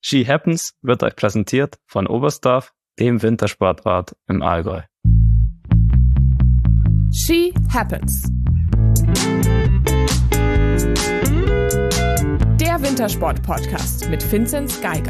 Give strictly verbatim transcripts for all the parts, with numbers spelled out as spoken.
Ski Happens wird euch präsentiert von Oberstdorf, dem Wintersportort im Allgäu. Ski Happens. Der Wintersport-Podcast mit Vinzenz Geiger.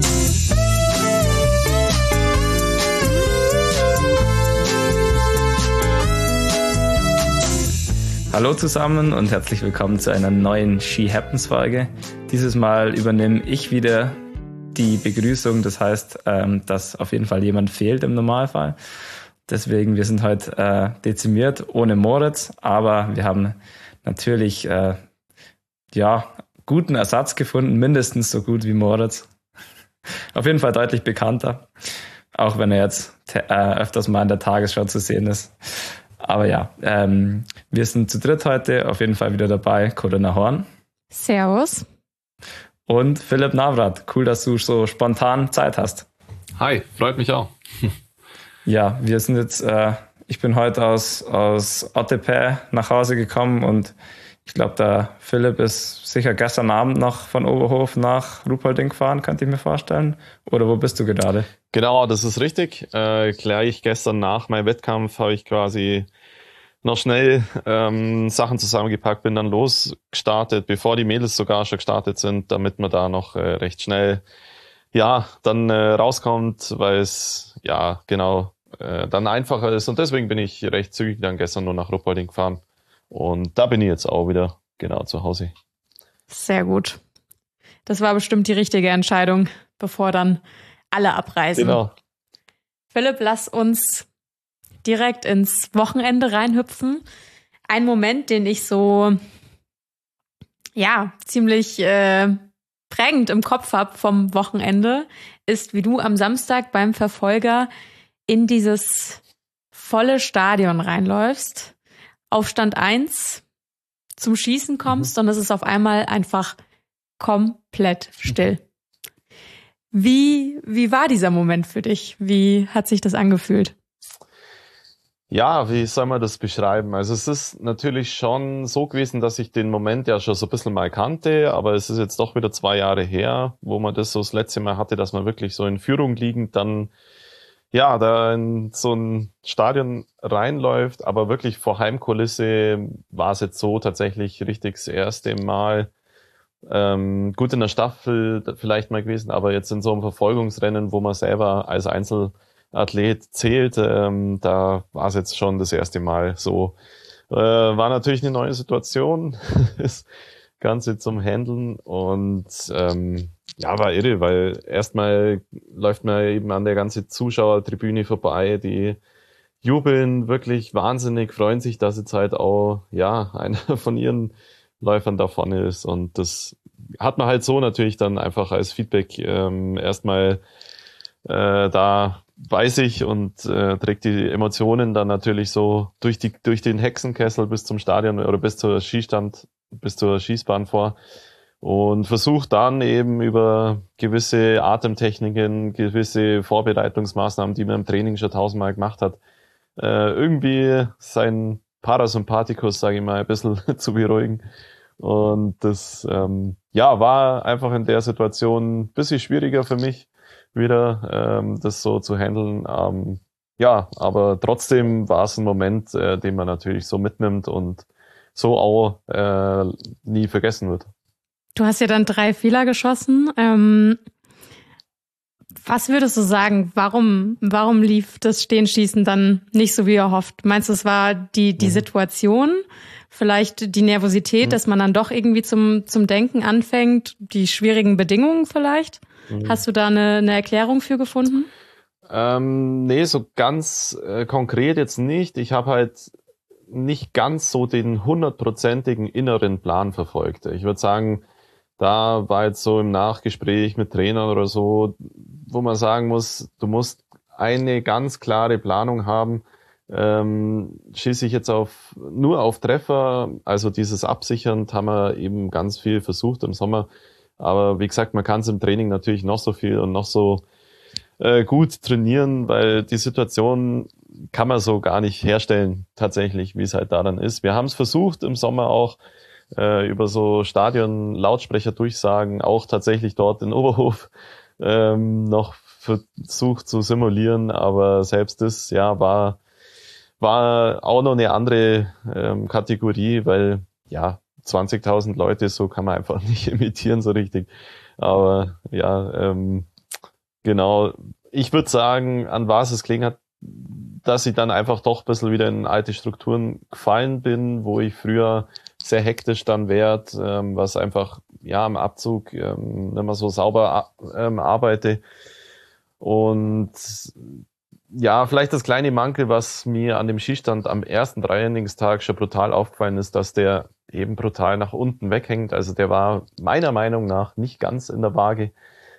Hallo zusammen und herzlich willkommen zu einer neuen Ski Happens Folge. Dieses Mal übernehme ich wieder die Begrüßung, das heißt, ähm, dass auf jeden Fall jemand fehlt im Normalfall. Deswegen, wir sind heute äh, dezimiert ohne Moritz, aber wir haben natürlich äh, ja guten Ersatz gefunden, mindestens so gut wie Moritz. Auf jeden Fall deutlich bekannter, auch wenn er jetzt te- äh, öfters mal in der Tagesschau zu sehen ist. Aber ja, ähm, wir sind zu dritt heute auf jeden Fall wieder dabei. Corinna Horn. Servus. Und Philipp Navrat. Cool, dass du so spontan Zeit hast. Hi, freut mich auch. Ja, wir sind jetzt, äh, ich bin heute aus, aus Otepää nach Hause gekommen und ich glaube, der Philipp ist sicher gestern Abend noch von Oberhof nach Ruhpolding gefahren, könnte ich mir vorstellen. Oder wo bist du gerade? Genau, das ist richtig. Äh, gleich gestern nach meinem Wettkampf habe ich quasi noch schnell ähm, Sachen zusammengepackt, bin dann losgestartet, bevor die Mädels sogar schon gestartet sind, damit man da noch äh, recht schnell ja dann äh, rauskommt, weil es ja genau äh, dann einfacher ist. Und deswegen bin ich recht zügig dann gestern nur nach Ruhpolding gefahren. Und da bin ich jetzt auch wieder genau zu Hause. Sehr gut. Das war bestimmt die richtige Entscheidung, bevor dann alle abreisen. Genau. Philipp, lass uns direkt ins Wochenende reinhüpfen. Ein Moment, den ich so ja ziemlich äh, prägend im Kopf habe vom Wochenende, ist, wie du am Samstag beim Verfolger in dieses volle Stadion reinläufst, auf Stand eins zum Schießen kommst mhm. und es ist auf einmal einfach komplett still. Wie, wie war dieser Moment für dich? Wie hat sich das angefühlt? Ja, wie soll man das beschreiben? Also es ist natürlich schon so gewesen, dass ich den Moment ja schon so ein bisschen mal kannte, aber es ist jetzt doch wieder zwei Jahre her, wo man das so das letzte Mal hatte, dass man wirklich so in Führung liegend dann ja, da in so ein Stadion reinläuft, aber wirklich vor Heimkulisse war es jetzt so tatsächlich richtig das erste Mal. Ähm, gut in der Staffel vielleicht mal gewesen, aber jetzt in so einem Verfolgungsrennen, wo man selber als Einzelathlet zählt, ähm, da war es jetzt schon das erste Mal so. Äh, war natürlich eine neue Situation, das Ganze zum Handeln und ähm, ja, war irre, weil erstmal läuft man eben an der ganzen Zuschauertribüne vorbei, die jubeln wirklich wahnsinnig, freuen sich, dass jetzt halt auch, ja, einer von ihren Läufern da vorne ist und das hat man halt so natürlich dann einfach als Feedback ähm, erstmal äh, da bei sich und äh, trägt die Emotionen dann natürlich so durch die durch den Hexenkessel bis zum Stadion oder bis zur Skistand, bis zur Schießbahn vor. Und versucht dann eben über gewisse Atemtechniken, gewisse Vorbereitungsmaßnahmen, die man im Training schon tausendmal gemacht hat, äh, irgendwie seinen Parasympathikus, sage ich mal, ein bisschen zu beruhigen. Und das ähm, ja war einfach in der Situation ein bisschen schwieriger für mich, wieder ähm, das so zu handeln. Ähm, ja, aber trotzdem war es ein Moment, äh, den man natürlich so mitnimmt und so auch äh, nie vergessen wird. Du hast ja dann drei Fehler geschossen. Ähm, was würdest du sagen, warum, warum lief das Stehenschießen dann nicht so wie erhofft? Meinst du, es war die, die mhm. Situation, vielleicht die Nervosität, mhm. dass man dann doch irgendwie zum, zum Denken anfängt, die schwierigen Bedingungen vielleicht? Mhm. Hast du da eine, eine Erklärung für gefunden? Ähm, nee, so ganz äh, konkret jetzt nicht. Ich habe halt nicht ganz so den hundertprozentigen inneren Plan verfolgt. Ich würde sagen, da war jetzt so im Nachgespräch mit Trainern oder so, wo man sagen muss, du musst eine ganz klare Planung haben. Ähm, schieße ich jetzt auf nur auf Treffer, also dieses Absichern haben wir eben ganz viel versucht im Sommer. Aber wie gesagt, man kann es im Training natürlich noch so viel und noch so äh, gut trainieren, weil die Situation kann man so gar nicht herstellen, tatsächlich, wie es halt da dann ist. Wir haben es versucht im Sommer auch, äh, über so Stadion-Lautsprecher-Durchsagen auch tatsächlich dort in Oberhof ähm, noch versucht zu simulieren, aber selbst das, ja, war war auch noch eine andere ähm, Kategorie, weil, ja, zwanzigtausend Leute, so kann man einfach nicht imitieren so richtig. Aber ja, ähm, genau. Ich würde sagen, an was es gelegen hat, dass ich dann einfach doch ein bisschen wieder in alte Strukturen gefallen bin, wo ich früher sehr hektisch dann werd, ähm, was einfach, ja, am Abzug ähm, nicht mehr so sauber ähm, arbeite. Und ja, vielleicht das kleine Mankel, was mir an dem Skistand am ersten Trainingstag schon brutal aufgefallen ist, dass der eben brutal nach unten weghängt. Also der war meiner Meinung nach nicht ganz in der Waage.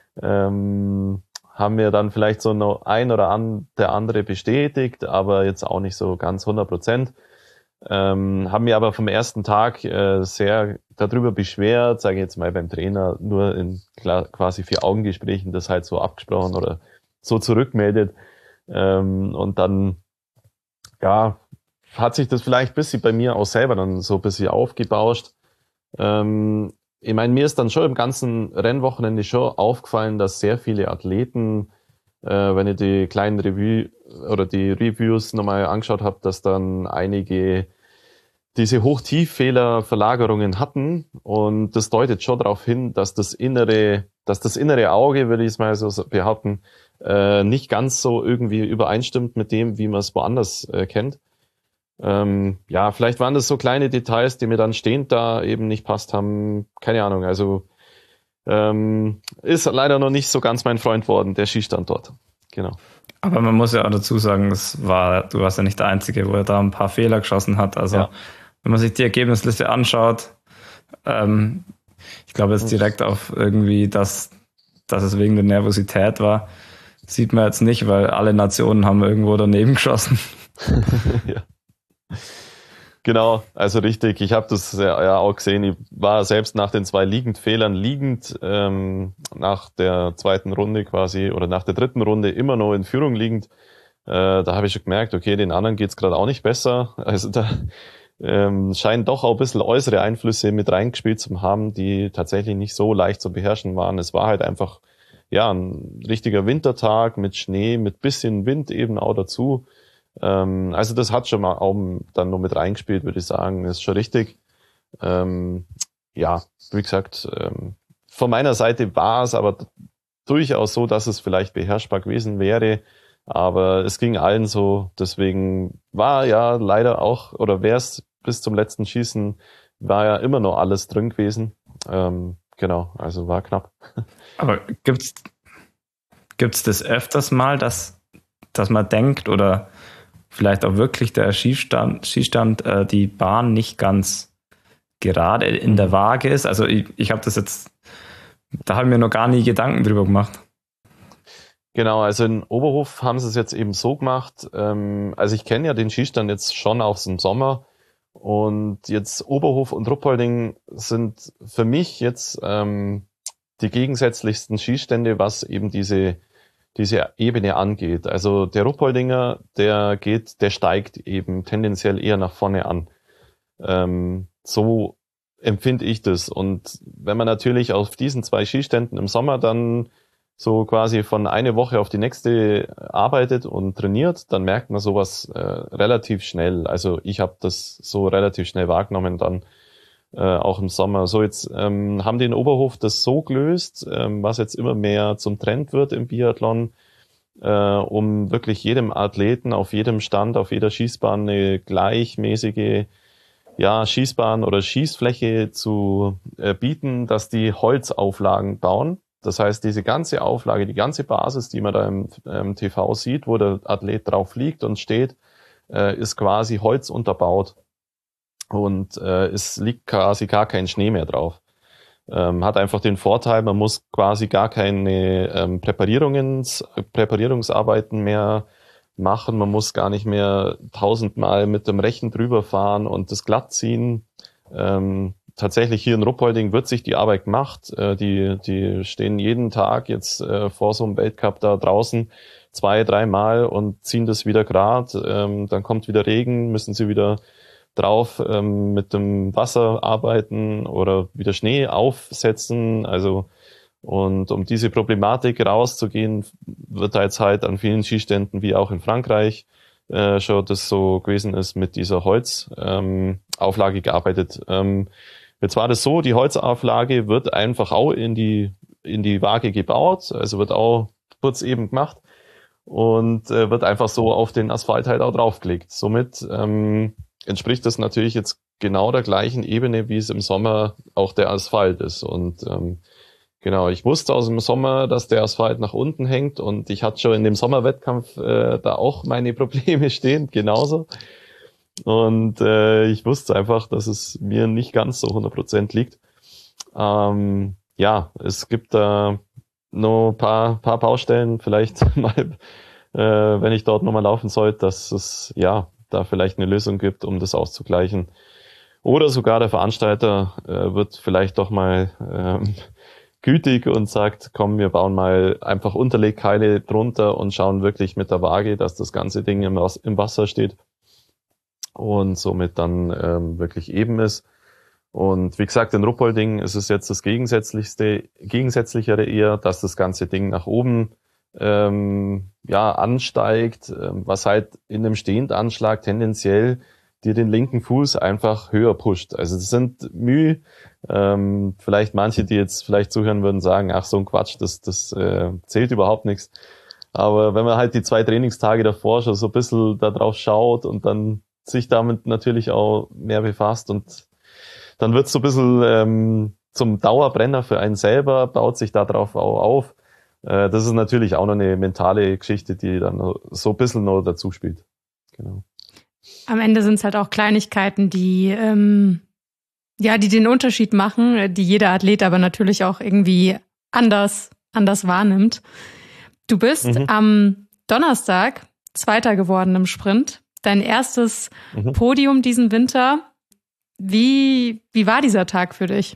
Ähm, haben wir dann vielleicht so noch ein oder an, der andere bestätigt, aber jetzt auch nicht so ganz hundert Prozent. Ähm, haben mir aber vom ersten Tag äh, sehr darüber beschwert, sage ich jetzt mal beim Trainer, nur in klar, quasi vier Augengesprächen das halt so abgesprochen oder so zurückmeldet. Ähm, und dann, ja, hat sich das vielleicht ein bisschen bei mir auch selber dann so ein bisschen aufgebauscht. Ähm, ich meine, mir ist dann schon im ganzen Rennwochenende schon aufgefallen, dass sehr viele Athleten, äh, wenn ich die kleinen Revue oder die Reviews nochmal angeschaut habe, dass dann einige diese Hoch-Tief-Fehler-Verlagerungen hatten, und das deutet schon darauf hin, dass das innere, dass das innere Auge, würde ich es mal so behaupten, äh, nicht ganz so irgendwie übereinstimmt mit dem, wie man es woanders äh, kennt. Ähm, ja, vielleicht waren das so kleine Details, die mir dann stehend da eben nicht passt haben. Keine Ahnung, also ähm, ist leider noch nicht so ganz mein Freund worden, der Skistand dort. Genau. Aber man muss ja auch dazu sagen, das war, du warst ja nicht der Einzige, wo er da ein paar Fehler geschossen hat. Also ja. Wenn man sich die Ergebnisliste anschaut, ähm, ich glaube jetzt direkt auf irgendwie, dass, dass es wegen der Nervosität war, sieht man jetzt nicht, weil alle Nationen haben irgendwo daneben geschossen. Ja. Genau, also richtig. Ich habe das ja, ja auch gesehen. Ich war selbst nach den zwei Liegendfehlern liegend ähm, nach der zweiten Runde quasi oder nach der dritten Runde immer noch in Führung liegend. Äh, da habe ich schon gemerkt, okay, den anderen geht's gerade auch nicht besser. Also da ähm, scheinen doch auch ein bisschen äußere Einflüsse mit reingespielt zu haben, die tatsächlich nicht so leicht zu beherrschen waren. Es war halt einfach ja ein richtiger Wintertag mit Schnee, mit bisschen Wind eben auch dazu. Ähm, also das hat schon mal auch dann nur mit reingespielt, würde ich sagen. Das ist schon richtig. Ähm, ja, wie gesagt, ähm, von meiner Seite war es aber durchaus so, dass es vielleicht beherrschbar gewesen wäre. Aber es ging allen so. Deswegen war ja leider auch, oder wäre es bis zum letzten Schießen, war ja immer noch alles drin gewesen. Ähm, genau, also war knapp. Aber gibt's gibt's das öfters mal, dass, dass man denkt oder vielleicht auch wirklich der Skistand, Skistand äh, die Bahn nicht ganz gerade in der Waage ist? Also ich, ich habe das jetzt, da habe ich mir noch gar nie Gedanken drüber gemacht. Genau, also in Oberhof haben sie es jetzt eben so gemacht, ähm, also ich kenne ja den Skistand jetzt schon aus dem Sommer, und jetzt Oberhof und Ruppolding sind für mich jetzt ähm, die gegensätzlichsten Skistände, was eben diese diese Ebene angeht. Also der Ruppoldinger, der geht, der steigt eben tendenziell eher nach vorne an. Ähm, so empfinde ich das. Und wenn man natürlich auf diesen zwei Skiständen im Sommer dann so quasi von eine Woche auf die nächste arbeitet und trainiert, dann merkt man sowas äh, relativ schnell. Also ich habe das so relativ schnell wahrgenommen dann äh, auch im Sommer. So jetzt ähm, haben die in Oberhof das so gelöst, ähm, was jetzt immer mehr zum Trend wird im Biathlon, äh, um wirklich jedem Athleten auf jedem Stand, auf jeder Schießbahn eine gleichmäßige ja, Schießbahn oder Schießfläche zu äh, bieten, dass die Holzauflagen bauen. Das heißt, diese ganze Auflage, die ganze Basis, die man da im, im T V sieht, wo der Athlet drauf liegt und steht, äh, ist quasi Holz unterbaut. Und äh, es liegt quasi gar kein Schnee mehr drauf. Ähm, hat einfach den Vorteil, man muss quasi gar keine ähm, Präparierungs, Präparierungsarbeiten mehr machen. Man muss gar nicht mehr tausendmal mit dem Rechen drüber fahren und das glatt ziehen. Ähm, tatsächlich hier in Ruppolding wird sich die Arbeit gemacht. Äh, die, die stehen jeden Tag jetzt äh, vor so einem Weltcup da draußen zwei, dreimal und ziehen das wieder grad. Ähm, dann kommt wieder Regen, müssen sie wieder drauf ähm, mit dem Wasser arbeiten oder wieder Schnee aufsetzen. Also und um diese Problematik rauszugehen, wird da jetzt halt an vielen Skiständen, wie auch in Frankreich, äh, schon das so gewesen ist, mit dieser Holzauflage ähm, gearbeitet. Ähm, jetzt war das so, die Holzauflage wird einfach auch in die in die Waage gebaut, also wird auch kurz eben gemacht und äh, wird einfach so auf den Asphalt halt auch draufgelegt. Somit ähm, entspricht das natürlich jetzt genau der gleichen Ebene, wie es im Sommer auch der Asphalt ist. Und ähm, genau, ich wusste aus dem Sommer, dass der Asphalt nach unten hängt und ich hatte schon in dem Sommerwettkampf äh, da auch meine Probleme stehen, genauso. Und äh, ich wusste einfach, dass es mir nicht ganz so hundert Prozent liegt. Ähm, ja, es gibt da äh, noch ein paar, paar Baustellen, vielleicht mal, äh, wenn ich dort nochmal laufen sollte, dass es ja da vielleicht eine Lösung gibt, um das auszugleichen. Oder sogar der Veranstalter äh, wird vielleicht doch mal ähm, gütig und sagt, komm, wir bauen mal einfach Unterlegkeile drunter und schauen wirklich mit der Waage, dass das ganze Ding im, im Wasser steht und somit dann ähm, wirklich eben ist. Und wie gesagt, in Ruppolding ist es jetzt das Gegensätzlichste, Gegensätzlichere eher, dass das ganze Ding nach oben ähm, ja ansteigt, ähm, was halt in einem Stehendanschlag tendenziell dir den linken Fuß einfach höher pusht. Also das sind Mühe, ähm, vielleicht manche, die jetzt vielleicht zuhören würden, sagen, ach so ein Quatsch, das, das äh, zählt überhaupt nichts. Aber wenn man halt die zwei Trainingstage davor schon so ein bisschen da drauf schaut und dann sich damit natürlich auch mehr befasst und dann wird es so ein bisschen ähm, zum Dauerbrenner für einen selber, baut sich da drauf auch auf. Äh, das ist natürlich auch noch eine mentale Geschichte, die dann so ein bisschen noch dazu spielt. Genau. Am Ende sind es halt auch Kleinigkeiten, die ähm, ja, die den Unterschied machen, die jeder Athlet aber natürlich auch irgendwie anders, anders wahrnimmt. Du bist mhm. am Donnerstag Zweiter geworden im Sprint. Dein erstes mhm. Podium diesen Winter. Wie, wie war dieser Tag für dich?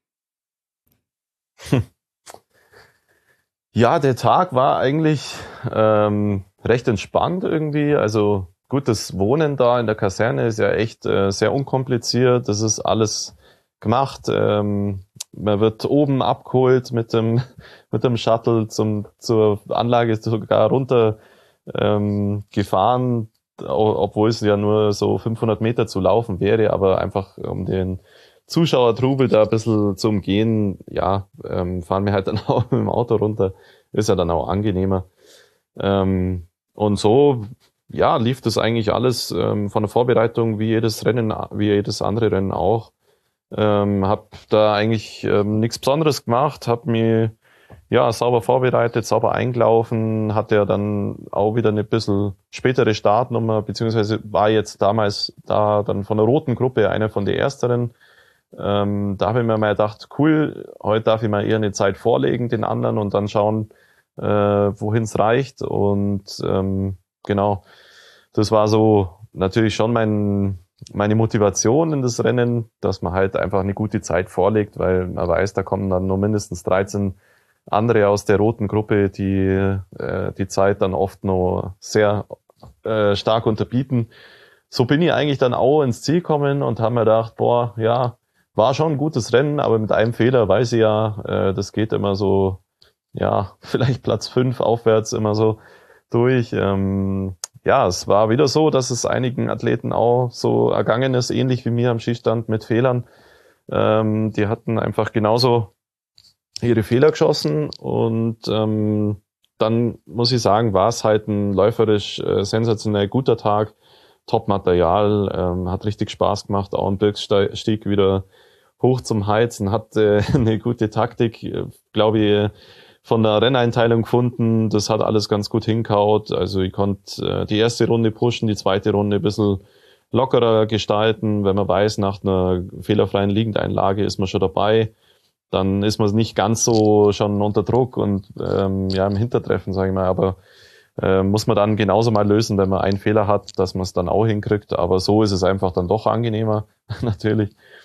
Ja, der Tag war eigentlich ähm, recht entspannt irgendwie. Also gut, das Wohnen da in der Kaserne ist ja echt äh, sehr unkompliziert. Das ist alles gemacht. Ähm, man wird oben abgeholt mit dem mit dem Shuttle zum zur Anlage sogar runter ähm, gefahren, obwohl es ja nur so fünfhundert Meter zu laufen wäre, aber einfach um den Zuschauertrubel da ein bisschen zu umgehen, ja, ähm, fahren wir halt dann auch mit dem Auto runter, ist ja dann auch angenehmer. Ähm, und so, ja, lief das eigentlich alles ähm, von der Vorbereitung wie jedes Rennen, wie jedes andere Rennen auch. Ähm, hab da eigentlich ähm, nichts Besonderes gemacht, hab mir ja sauber vorbereitet, sauber eingelaufen, hatte ja dann auch wieder eine bisschen spätere Startnummer, beziehungsweise war jetzt damals da dann von der roten Gruppe einer von den ersteren. Ähm, da habe ich mir mal gedacht, cool, heute darf ich mal eher eine Zeit vorlegen den anderen und dann schauen, äh, wohin es reicht. Und ähm, genau, das war so natürlich schon mein meine Motivation in das Rennen, dass man halt einfach eine gute Zeit vorlegt, weil man weiß, da kommen dann nur mindestens dreizehn andere aus der roten Gruppe, die äh, die Zeit dann oft noch sehr äh, stark unterbieten. So bin ich eigentlich dann auch ins Ziel gekommen und habe mir gedacht, boah, ja, war schon ein gutes Rennen, aber mit einem Fehler weiß ich ja, äh, das geht immer so, ja, vielleicht Platz fünf aufwärts immer so durch. Ähm, ja, es war wieder so, dass es einigen Athleten auch so ergangen ist, ähnlich wie mir am Skistand mit Fehlern. Ähm, die hatten einfach genauso ihre Fehler geschossen und ähm, dann muss ich sagen, war es halt ein läuferisch äh, sensationell guter Tag, Top-Material, ähm, hat richtig Spaß gemacht, auch ein Birkstieg wieder hoch zum Heizen, hat äh, eine gute Taktik, äh, glaube ich, von der Renneinteilung gefunden, das hat alles ganz gut hingehaut, also ich konnte äh, die erste Runde pushen, die zweite Runde ein bisschen lockerer gestalten, wenn man weiß, nach einer fehlerfreien Liegendeinlage ist man schon dabei, dann ist man nicht ganz so schon unter Druck und ähm, ja im Hintertreffen, sage ich mal, aber äh, muss man dann genauso mal lösen, wenn man einen Fehler hat, dass man es dann auch hinkriegt, aber so ist es einfach dann doch angenehmer, natürlich.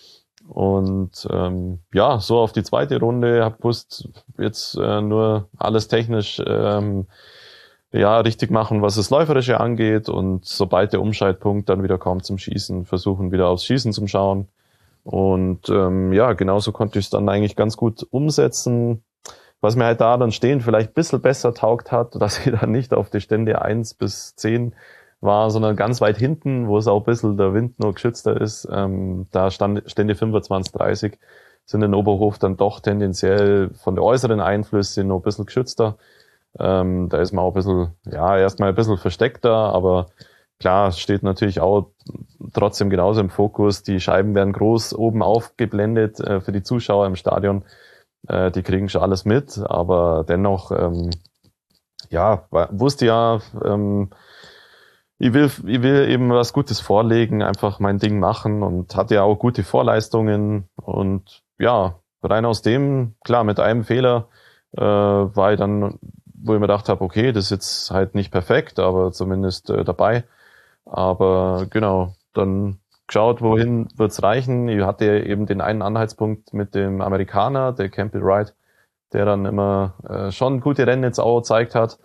Und ähm, ja, so auf die zweite Runde, hab gewusst, jetzt äh, nur alles technisch ähm, ja, richtig machen, was das Läuferische angeht, und sobald der Umschaltpunkt dann wieder kommt zum Schießen, versuchen wieder aufs Schießen zu schauen. Und ähm, ja, genauso konnte ich es dann eigentlich ganz gut umsetzen. Was mir halt da dann stehen vielleicht ein bisschen besser taugt hat, dass ich dann nicht auf die Stände eins bis zehn war, sondern ganz weit hinten, wo es auch ein bisschen der Wind nur geschützter ist. Ähm, da stand Stände fünfundzwanzig, dreißig sind in Oberhof dann doch tendenziell von den äußeren Einflüssen noch ein bisschen geschützter. Ähm, da ist man auch ein bisschen, ja, erstmal ein bisschen versteckter, aber klar, steht natürlich auch trotzdem genauso im Fokus. Die Scheiben werden groß oben aufgeblendet äh, für die Zuschauer im Stadion. Äh, die kriegen schon alles mit, aber dennoch, ähm, ja, wusste ja, ähm, ich will, ich will eben was Gutes vorlegen, einfach mein Ding machen, und hatte ja auch gute Vorleistungen, und ja, rein aus dem, klar, mit einem Fehler äh, war ich dann, wo ich mir gedacht habe, okay, das ist jetzt halt nicht perfekt, aber zumindest äh, dabei. Aber genau, dann geschaut, wohin wird's reichen. Ich hatte eben den einen Anhaltspunkt mit dem Amerikaner, der Campbell Wright, der dann immer äh, schon gute Rennen jetzt auch gezeigt hat.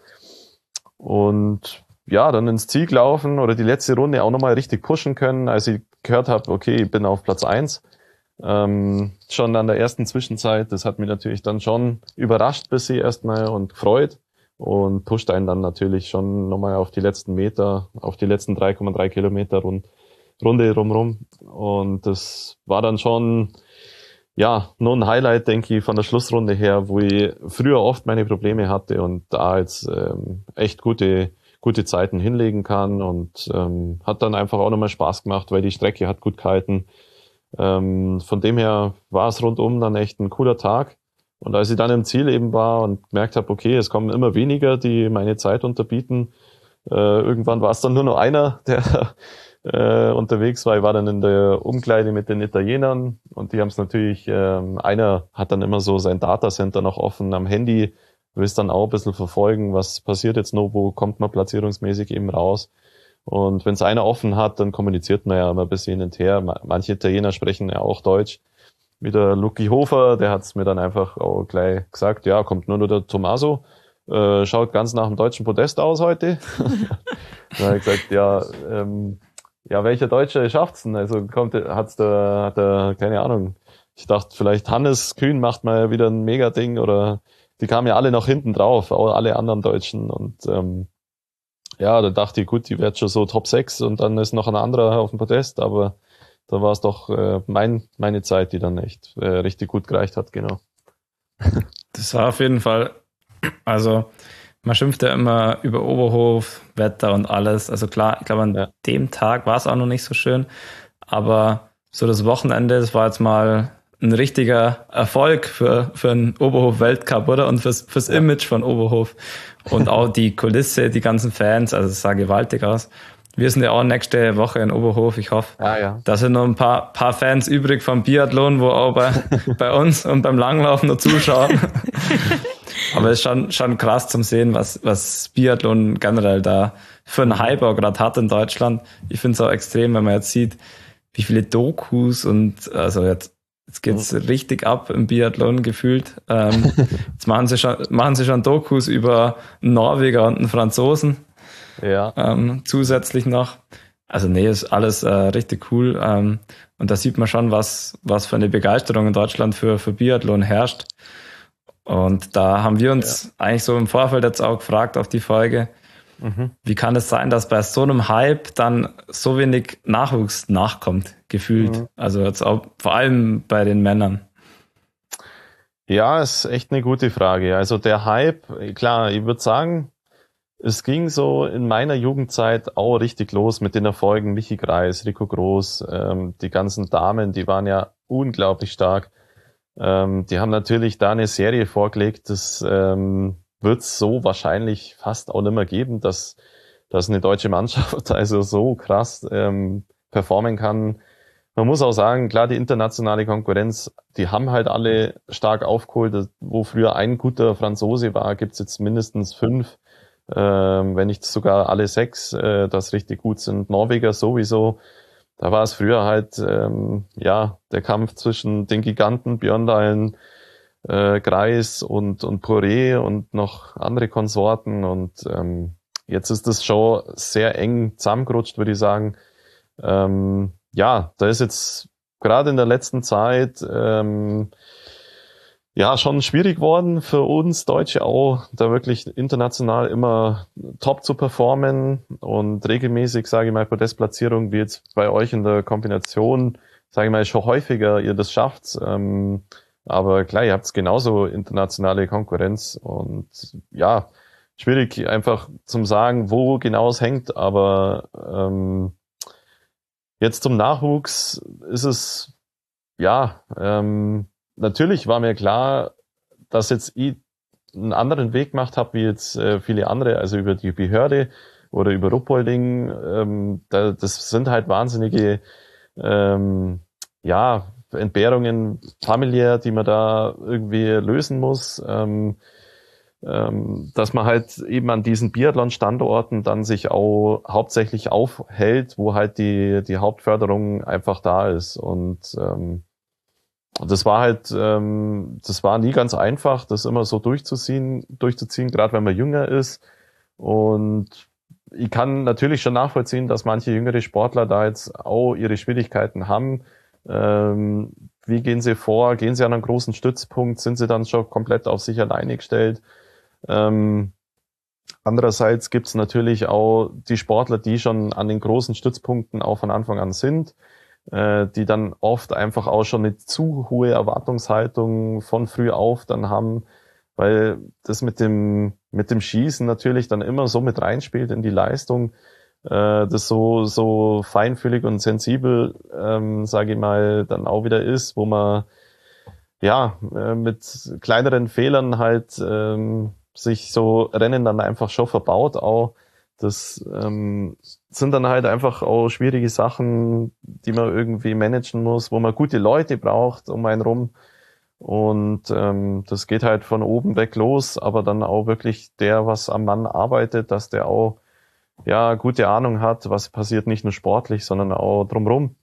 Und ja, dann ins Ziel laufen oder die letzte Runde auch nochmal richtig pushen können, als ich gehört habe, okay, ich bin auf Platz eins. Ähm, schon an der ersten Zwischenzeit, das hat mich natürlich dann schon überrascht bis sie erstmal und gefreut, und pusht einen dann natürlich schon nochmal auf die letzten Meter, auf die letzten drei Komma drei Kilometer rund, Runde rumrum. Und das war dann schon, ja, nur ein Highlight, denke ich, von der Schlussrunde her, wo ich früher oft meine Probleme hatte und da jetzt ähm, echt gute gute Zeiten hinlegen kann, und ähm, hat dann einfach auch nochmal Spaß gemacht, weil die Strecke hat gut gehalten. Ähm, von dem her war es rundum dann echt ein cooler Tag. Und als ich dann im Ziel eben war und gemerkt habe, okay, es kommen immer weniger, die meine Zeit unterbieten, äh, irgendwann war es dann nur noch einer, der äh, unterwegs war. Ich war dann in der Umkleide mit den Italienern, und die haben es natürlich, ähm, einer hat dann immer so sein Datacenter noch offen am Handy, willst dann auch ein bisschen verfolgen, was passiert jetzt noch, wo kommt man platzierungsmäßig eben raus. Und wenn es einer offen hat, dann kommuniziert man ja immer ein bisschen hin und her. Manche Italiener sprechen ja auch Deutsch. Wie der Luki Hofer, der hat es mir dann einfach auch gleich gesagt, ja, kommt nur noch der Tommaso, äh, schaut ganz nach dem deutschen Podest aus heute. Dann habe ich gesagt, ja, ähm, ja, welcher Deutsche schafft's denn? Also kommt, hat's der, hat der, keine Ahnung. Ich dachte, vielleicht Hannes Kühn macht mal wieder ein Mega-Ding, oder die kamen ja alle noch hinten drauf, auch alle anderen Deutschen, und ähm, ja, da dachte ich, gut, die wird schon so Top sechs, und dann ist noch ein anderer auf dem Podest, aber da war es doch äh, mein, meine Zeit, die dann echt äh, richtig gut gereicht hat, genau. Das war auf jeden Fall, also man schimpft ja immer über Oberhof, Wetter und alles, also klar, ich glaube an ja. dem Tag war es auch noch nicht so schön, aber so das Wochenende, das war jetzt mal ein richtiger Erfolg für, für einen Oberhof-Weltcup, oder? Und fürs, fürs ja. Image von Oberhof. Und auch die Kulisse, die ganzen Fans, also es sah gewaltig aus. Wir sind ja auch nächste Woche in Oberhof. Ich hoffe, ja, ja. da sind noch ein paar, paar Fans übrig vom Biathlon, wo auch bei, bei uns und beim Langlaufen noch zuschauen. Aber es ist schon, schon krass zum Sehen, was, was Biathlon generell da für einen Hype auch gerade hat in Deutschland. Ich finde es auch extrem, wenn man jetzt sieht, wie viele Dokus und, also jetzt, Jetzt geht's mhm. richtig ab im Biathlon gefühlt. Ähm, jetzt machen sie schon, machen sie schon Dokus über einen Norweger und einen Franzosen. Ja. Ähm, zusätzlich noch. Also nee, ist alles äh, richtig cool. Ähm, und da sieht man schon, was, was für eine Begeisterung in Deutschland für, für Biathlon herrscht. Und da haben wir uns ja. eigentlich so im Vorfeld jetzt auch gefragt auf die Folge, mhm. wie kann es sein, dass bei so einem Hype dann so wenig Nachwuchs nachkommt, gefühlt. Mhm. Also jetzt auch vor allem bei den Männern. Ja, ist echt eine gute Frage. Also der Hype, klar, ich würde sagen, es ging so in meiner Jugendzeit auch richtig los mit den Erfolgen. Michi Greis, Rico Groß, ähm, die ganzen Damen, die waren ja unglaublich stark. Ähm, die haben natürlich da eine Serie vorgelegt, das ähm, wird es so wahrscheinlich fast auch nicht mehr geben, dass, dass eine deutsche Mannschaft also so krass ähm, performen kann. Man muss auch sagen, klar, die internationale Konkurrenz, die haben halt alle stark aufgeholt. Wo früher ein guter Franzose war, gibt's jetzt mindestens fünf, ähm, wenn nicht sogar alle sechs, äh, das richtig gut sind. Norweger sowieso. Da war es früher halt, ähm, ja, der Kampf zwischen den Giganten, Björndalen, äh, Greis und, und Poré und noch andere Konsorten. Und ähm, jetzt ist das schon sehr eng zusammengerutscht, würde ich sagen. Ähm, ja, da ist jetzt gerade in der letzten Zeit ähm, ja schon schwierig worden für uns Deutsche auch, da wirklich international immer top zu performen und regelmäßig, sage ich mal, Podestplatzierung, wie jetzt bei euch in der Kombination, sage ich mal, schon häufiger ihr das schafft. Ähm, aber klar, ihr habt genauso internationale Konkurrenz und ja, schwierig einfach zum sagen, wo genau es hängt, aber ähm, jetzt zum Nachwuchs ist es, ja, ähm, natürlich war mir klar, dass jetzt ich einen anderen Weg gemacht habe, wie jetzt äh, viele andere, also über die Behörde oder über Ruppolding. Ähm, da, das sind halt wahnsinnige, ähm, ja, Entbehrungen familiär, die man da irgendwie lösen muss. Ähm, ähm, dass man halt eben an diesen Biathlon-Standorten dann sich auch hauptsächlich aufhält, wo halt die die Hauptförderung einfach da ist. Und ähm, das war halt, ähm, das war nie ganz einfach, das immer so durchzuziehen, durchzuziehen, gerade wenn man jünger ist. Und ich kann natürlich schon nachvollziehen, dass manche jüngere Sportler da jetzt auch ihre Schwierigkeiten haben. Ähm, wie gehen sie vor? Gehen sie an einen großen Stützpunkt? Sind sie dann schon komplett auf sich alleine gestellt? Ähm, andererseits gibt's natürlich auch die Sportler, die schon an den großen Stützpunkten auch von Anfang an sind, äh, die dann oft einfach auch schon eine zu hohe Erwartungshaltung von früh auf dann haben, weil das mit dem mit dem Schießen natürlich dann immer so mit reinspielt in die Leistung, äh, das so so feinfühlig und sensibel, ähm, sage ich mal, dann auch wieder ist, wo man ja äh, mit kleineren Fehlern halt ähm, sich so Rennen dann einfach schon verbaut auch. Das ähm, sind dann halt einfach auch schwierige Sachen, die man irgendwie managen muss, wo man gute Leute braucht um einen rum. Und ähm, das geht halt von oben weg los, aber dann auch wirklich der, was am Mann arbeitet, dass der auch ja gute Ahnung hat, was passiert nicht nur sportlich, sondern auch drumherum.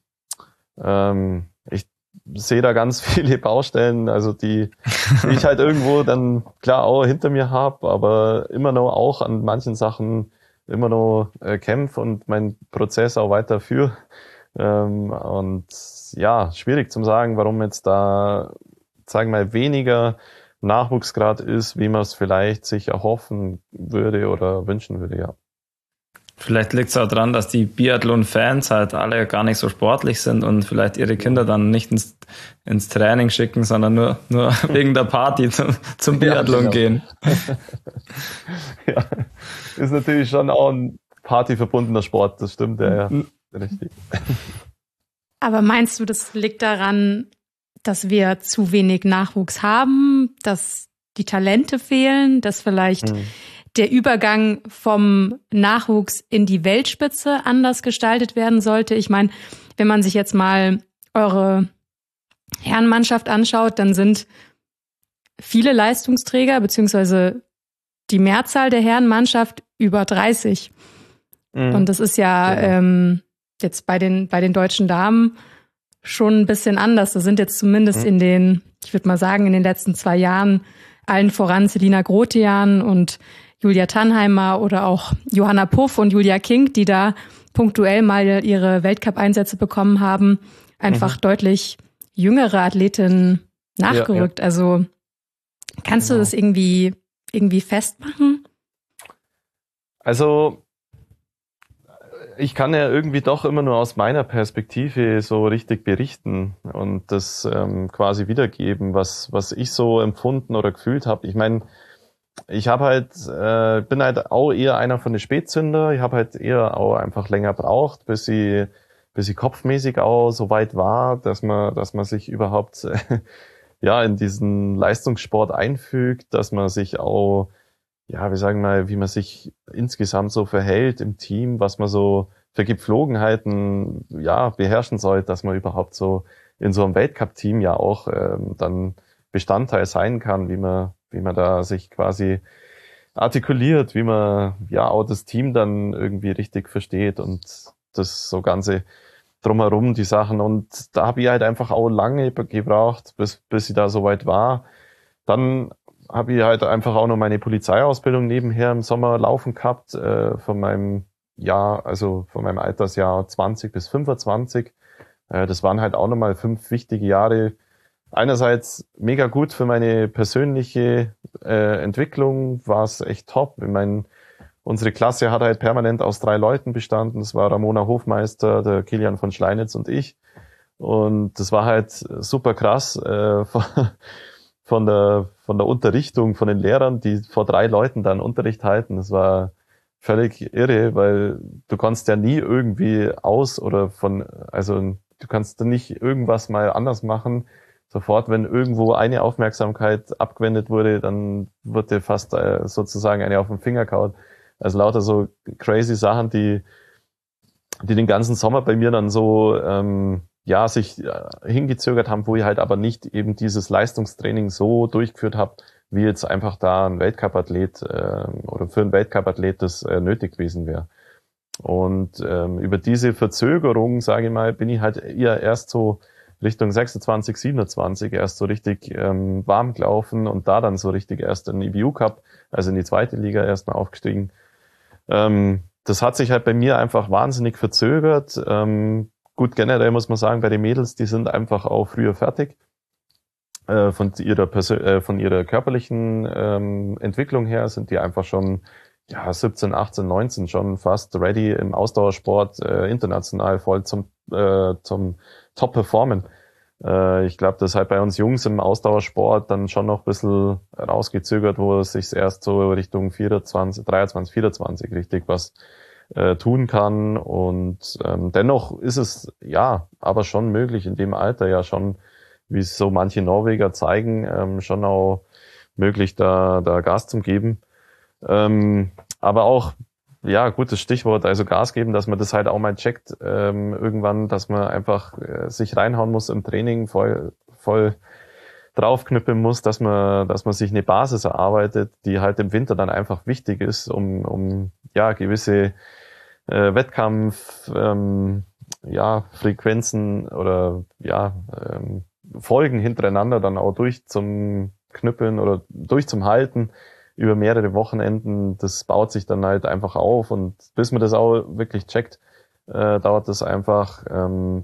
Ähm, ich sehe da ganz viele Baustellen, also die, die ich halt irgendwo dann klar auch hinter mir habe, aber immer noch auch an manchen Sachen immer noch äh, kämpfe und meinen Prozess auch weiterführe. Ähm, und ja, schwierig zum sagen, warum jetzt da, sagen wir mal, weniger Nachwuchsgrad ist, wie man es vielleicht sich erhoffen würde oder wünschen würde, ja. Vielleicht liegt es auch daran, dass die Biathlon-Fans halt alle gar nicht so sportlich sind und vielleicht ihre Kinder dann nicht ins, ins Training schicken, sondern nur, nur wegen der Party zum, zum Biathlon ja, genau. gehen. Ja, ist natürlich schon auch ein partyverbundener Sport, das stimmt, ja, ja. Richtig. Aber meinst du, das liegt daran, dass wir zu wenig Nachwuchs haben, dass die Talente fehlen, dass vielleicht hm. der Übergang vom Nachwuchs in die Weltspitze anders gestaltet werden sollte? Ich meine, wenn man sich jetzt mal eure Herrenmannschaft anschaut, dann sind viele Leistungsträger, beziehungsweise die Mehrzahl der Herrenmannschaft über dreißig. Mhm. Und das ist ja genau. ähm, jetzt bei den, bei den deutschen Damen schon ein bisschen anders. Da sind jetzt zumindest mhm. in den, ich würde mal sagen, in den letzten zwei Jahren allen voran Selina Grotian und Julia Tannheimer oder auch Johanna Puff und Julia King, die da punktuell mal ihre Weltcup-Einsätze bekommen haben, einfach mhm. deutlich jüngere Athletinnen nachgerückt. Ja, ja. Also kannst genau. du das irgendwie, irgendwie festmachen? Also ich kann ja irgendwie doch immer nur aus meiner Perspektive so richtig berichten und das ähm, quasi wiedergeben, was, was ich so empfunden oder gefühlt habe. Ich meine, ich habe halt, äh, bin halt auch eher einer von den Spätzünder. Ich habe halt eher auch einfach länger braucht, bis ich, bis ich kopfmäßig auch so weit war, dass man, dass man sich überhaupt äh, ja in diesen Leistungssport einfügt, dass man sich auch, ja, wir sagen mal, wie man sich insgesamt so verhält im Team, was man so für Gepflogenheiten ja beherrschen soll, dass man überhaupt so in so einem Weltcup-Team ja auch ähm, dann Bestandteil sein kann, wie man wie man da sich quasi artikuliert, wie man ja auch das Team dann irgendwie richtig versteht und das so ganze drumherum, die Sachen. Und da habe ich halt einfach auch lange gebraucht, bis bis ich da soweit war. Dann habe ich halt einfach auch noch meine Polizeiausbildung nebenher im Sommer laufen gehabt, äh, von meinem Jahr, also von meinem Altersjahr zwanzig bis fünfundzwanzig. Äh, das waren halt auch nochmal fünf wichtige Jahre. Einerseits mega gut für meine persönliche äh, Entwicklung, war es echt top. Ich meine, unsere Klasse hat halt permanent aus drei Leuten bestanden. Das war Ramona Hofmeister, der Kilian von Schleinitz und ich. Und das war halt super krass äh, von, von der von der Unterrichtung, von den Lehrern, die vor drei Leuten dann Unterricht halten. Das war völlig irre, weil du kannst ja nie irgendwie aus oder von, also du kannst nicht irgendwas mal anders machen. Sofort, wenn irgendwo eine Aufmerksamkeit abgewendet wurde, dann wird dir fast äh, sozusagen eine auf den Finger gehauen. Also lauter so crazy Sachen, die die den ganzen Sommer bei mir dann so ähm, ja sich äh, hingezögert haben, wo ich halt aber nicht eben dieses Leistungstraining so durchgeführt habe, wie jetzt einfach da ein Weltcup-Athlet äh, oder für einen Weltcup-Athlet das äh, nötig gewesen wäre. Und ähm, über diese Verzögerung, sage ich mal, bin ich halt eher erst so Richtung sechsundzwanzig, siebenundzwanzig erst so richtig ähm, warm gelaufen und da dann so richtig erst in den I B U Cup, also in die zweite Liga erstmal aufgestiegen. Ähm, das hat sich halt bei mir einfach wahnsinnig verzögert. Ähm, gut, generell muss man sagen, bei den Mädels, die sind einfach auch früher fertig äh, von ihrer Persö- äh, von ihrer körperlichen ähm, Entwicklung her sind die einfach schon ja siebzehn, achtzehn, neunzehn schon fast ready im Ausdauersport äh, international voll zum äh, zum Top-Performen. Äh, ich glaube, das ist halt bei uns Jungs im Ausdauersport dann schon noch ein bisschen rausgezögert, wo es sich erst so Richtung vierundzwanzig, dreiundzwanzig, vierundzwanzig richtig was äh, tun kann. Und ähm, dennoch ist es ja aber schon möglich, in dem Alter ja schon, wie es so manche Norweger zeigen, ähm, schon auch möglich, da, da Gas zu geben. Ähm, aber auch ja, gutes Stichwort, also Gas geben, dass man das halt auch mal checkt, ähm, irgendwann, dass man einfach äh, sich reinhauen muss im Training, voll, voll draufknüppeln muss, dass man, dass man sich eine Basis erarbeitet, die halt im Winter dann einfach wichtig ist, um, um ja gewisse äh, Wettkampf, ähm, ja Frequenzen oder ja ähm, Folgen hintereinander dann auch durch zum Knüppeln oder durch zum Halten über mehrere Wochenenden, das baut sich dann halt einfach auf und bis man das auch wirklich checkt, äh, dauert das einfach. Ähm,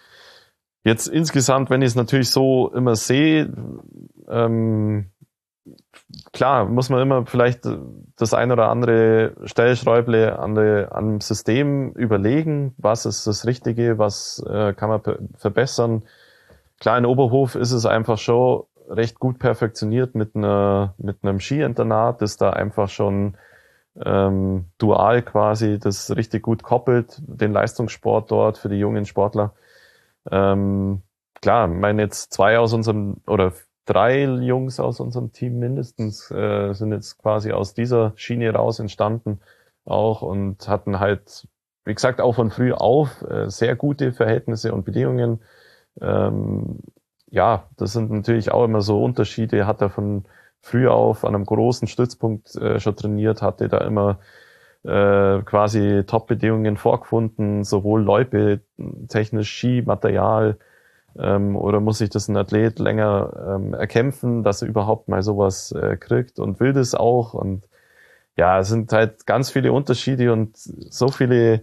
jetzt insgesamt, wenn ich es natürlich so immer sehe, ähm, klar, muss man immer vielleicht das ein oder andere Stellschräuble an der, am System überlegen, was ist das Richtige, was äh, kann man per- verbessern. Klar, in Oberhof ist es einfach schon recht gut perfektioniert mit einer mit einem Skiinternat, das da einfach schon ähm, dual quasi das richtig gut koppelt, den Leistungssport dort für die jungen Sportler. Ähm, klar, ich meine jetzt zwei aus unserem oder drei Jungs aus unserem Team mindestens äh, sind jetzt quasi aus dieser Schiene raus entstanden auch und hatten halt, wie gesagt, auch von früh auf äh, sehr gute Verhältnisse und Bedingungen. Ähm, Ja, das sind natürlich auch immer so Unterschiede. Hat er von früh auf an einem großen Stützpunkt äh, schon trainiert, hatte da immer äh, quasi Top-Bedingungen vorgefunden, sowohl Loipe, technisch Skimaterial, ähm, oder muss sich das ein Athlet länger ähm, erkämpfen, dass er überhaupt mal sowas äh, kriegt und will das auch. Und ja, es sind halt ganz viele Unterschiede und so viele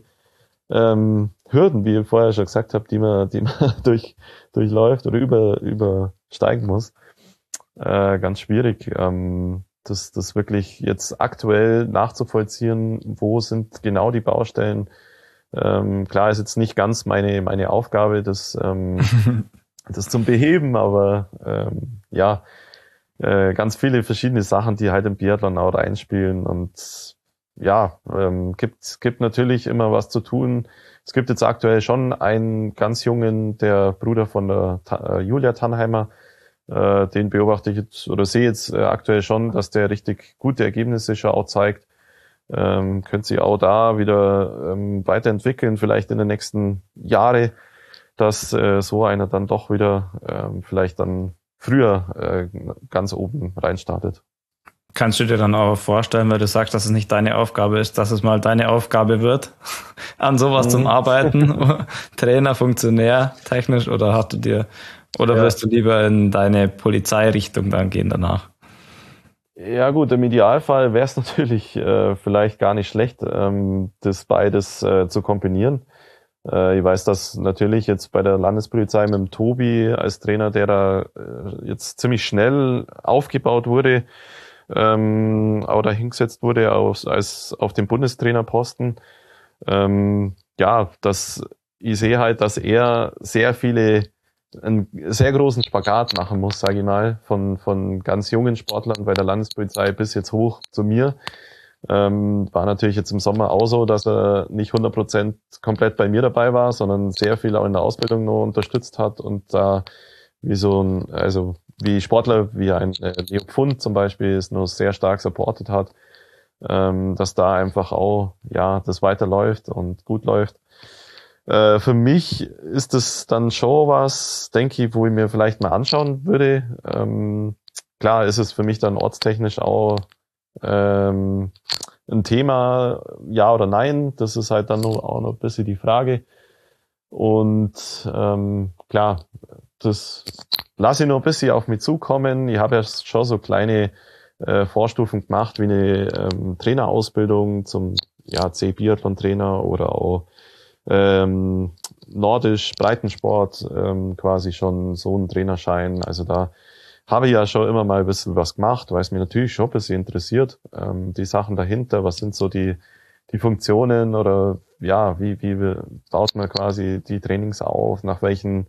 ähm, Hürden, wie ich vorher schon gesagt habe, die man, die man durch, durchläuft oder über, übersteigen muss. Äh, ganz schwierig, ähm, das, das wirklich jetzt aktuell nachzuvollziehen, wo sind genau die Baustellen. Ähm, klar ist jetzt nicht ganz meine, meine Aufgabe, das, ähm, das zum Beheben, aber ähm, ja, äh, ganz viele verschiedene Sachen, die halt im Biathlon auch reinspielen und ja, ähm, gibt, gibt natürlich immer was zu tun. Es gibt jetzt aktuell schon einen ganz jungen, der Bruder von der Ta- äh, Julia Tannheimer, äh, den beobachte ich jetzt oder sehe jetzt äh, aktuell schon, dass der richtig gute Ergebnisse schon auch zeigt. Ähm, könnte sich auch da wieder ähm, weiterentwickeln, vielleicht in den nächsten Jahren, dass äh, so einer dann doch wieder ähm, vielleicht dann früher äh, ganz oben reinstartet. Kannst du dir dann auch vorstellen, weil du sagst, dass es nicht deine Aufgabe ist, dass es mal deine Aufgabe wird, an sowas mhm. zum Arbeiten, Trainer, Funktionär, technisch, oder hast du dir, oder ja. wirst du lieber in deine Polizeirichtung dann gehen danach? Ja gut, im Idealfall wäre es natürlich äh, vielleicht gar nicht schlecht, ähm, das beides äh, zu kombinieren. Äh, ich weiß, dass natürlich jetzt bei der Landespolizei mit dem Tobi als Trainer, der da äh, jetzt ziemlich schnell aufgebaut wurde, ähm, oder hingesetzt wurde aus, als auf dem Bundestrainerposten. Ähm, ja, dass ich sehe halt, dass er sehr viele einen sehr großen Spagat machen muss, sage ich mal, von von ganz jungen Sportlern bei der Landespolizei bis jetzt hoch zu mir. Ähm, war natürlich jetzt im Sommer auch so, dass er nicht hundert Prozent komplett bei mir dabei war, sondern sehr viel auch in der Ausbildung noch unterstützt hat und da äh, wie so ein, also wie Sportler, wie ein äh, Leo Pfund zum Beispiel, es nur sehr stark supportet hat, ähm, dass da einfach auch, ja, das weiterläuft und gut läuft. Äh, für mich ist es dann schon was, denke ich, wo ich mir vielleicht mal anschauen würde. Ähm, klar ist es für mich dann ortstechnisch auch ähm, ein Thema, ja oder nein. Das ist halt dann nur, auch noch ein bisschen die Frage. Und ähm, klar, das lasse ich noch ein bisschen auf mich zukommen. Ich habe ja schon so kleine äh, Vorstufen gemacht, wie eine ähm, Trainerausbildung zum ja, C-Biathlon-Trainer oder auch ähm, Nordisch Breitensport, ähm, quasi schon so ein Trainerschein. Also da habe ich ja schon immer mal ein bisschen was gemacht, weil es mich natürlich schon ein bisschen interessiert, ähm, die Sachen dahinter, was sind so die die Funktionen oder ja, wie wie baut man quasi die Trainings auf, nach welchen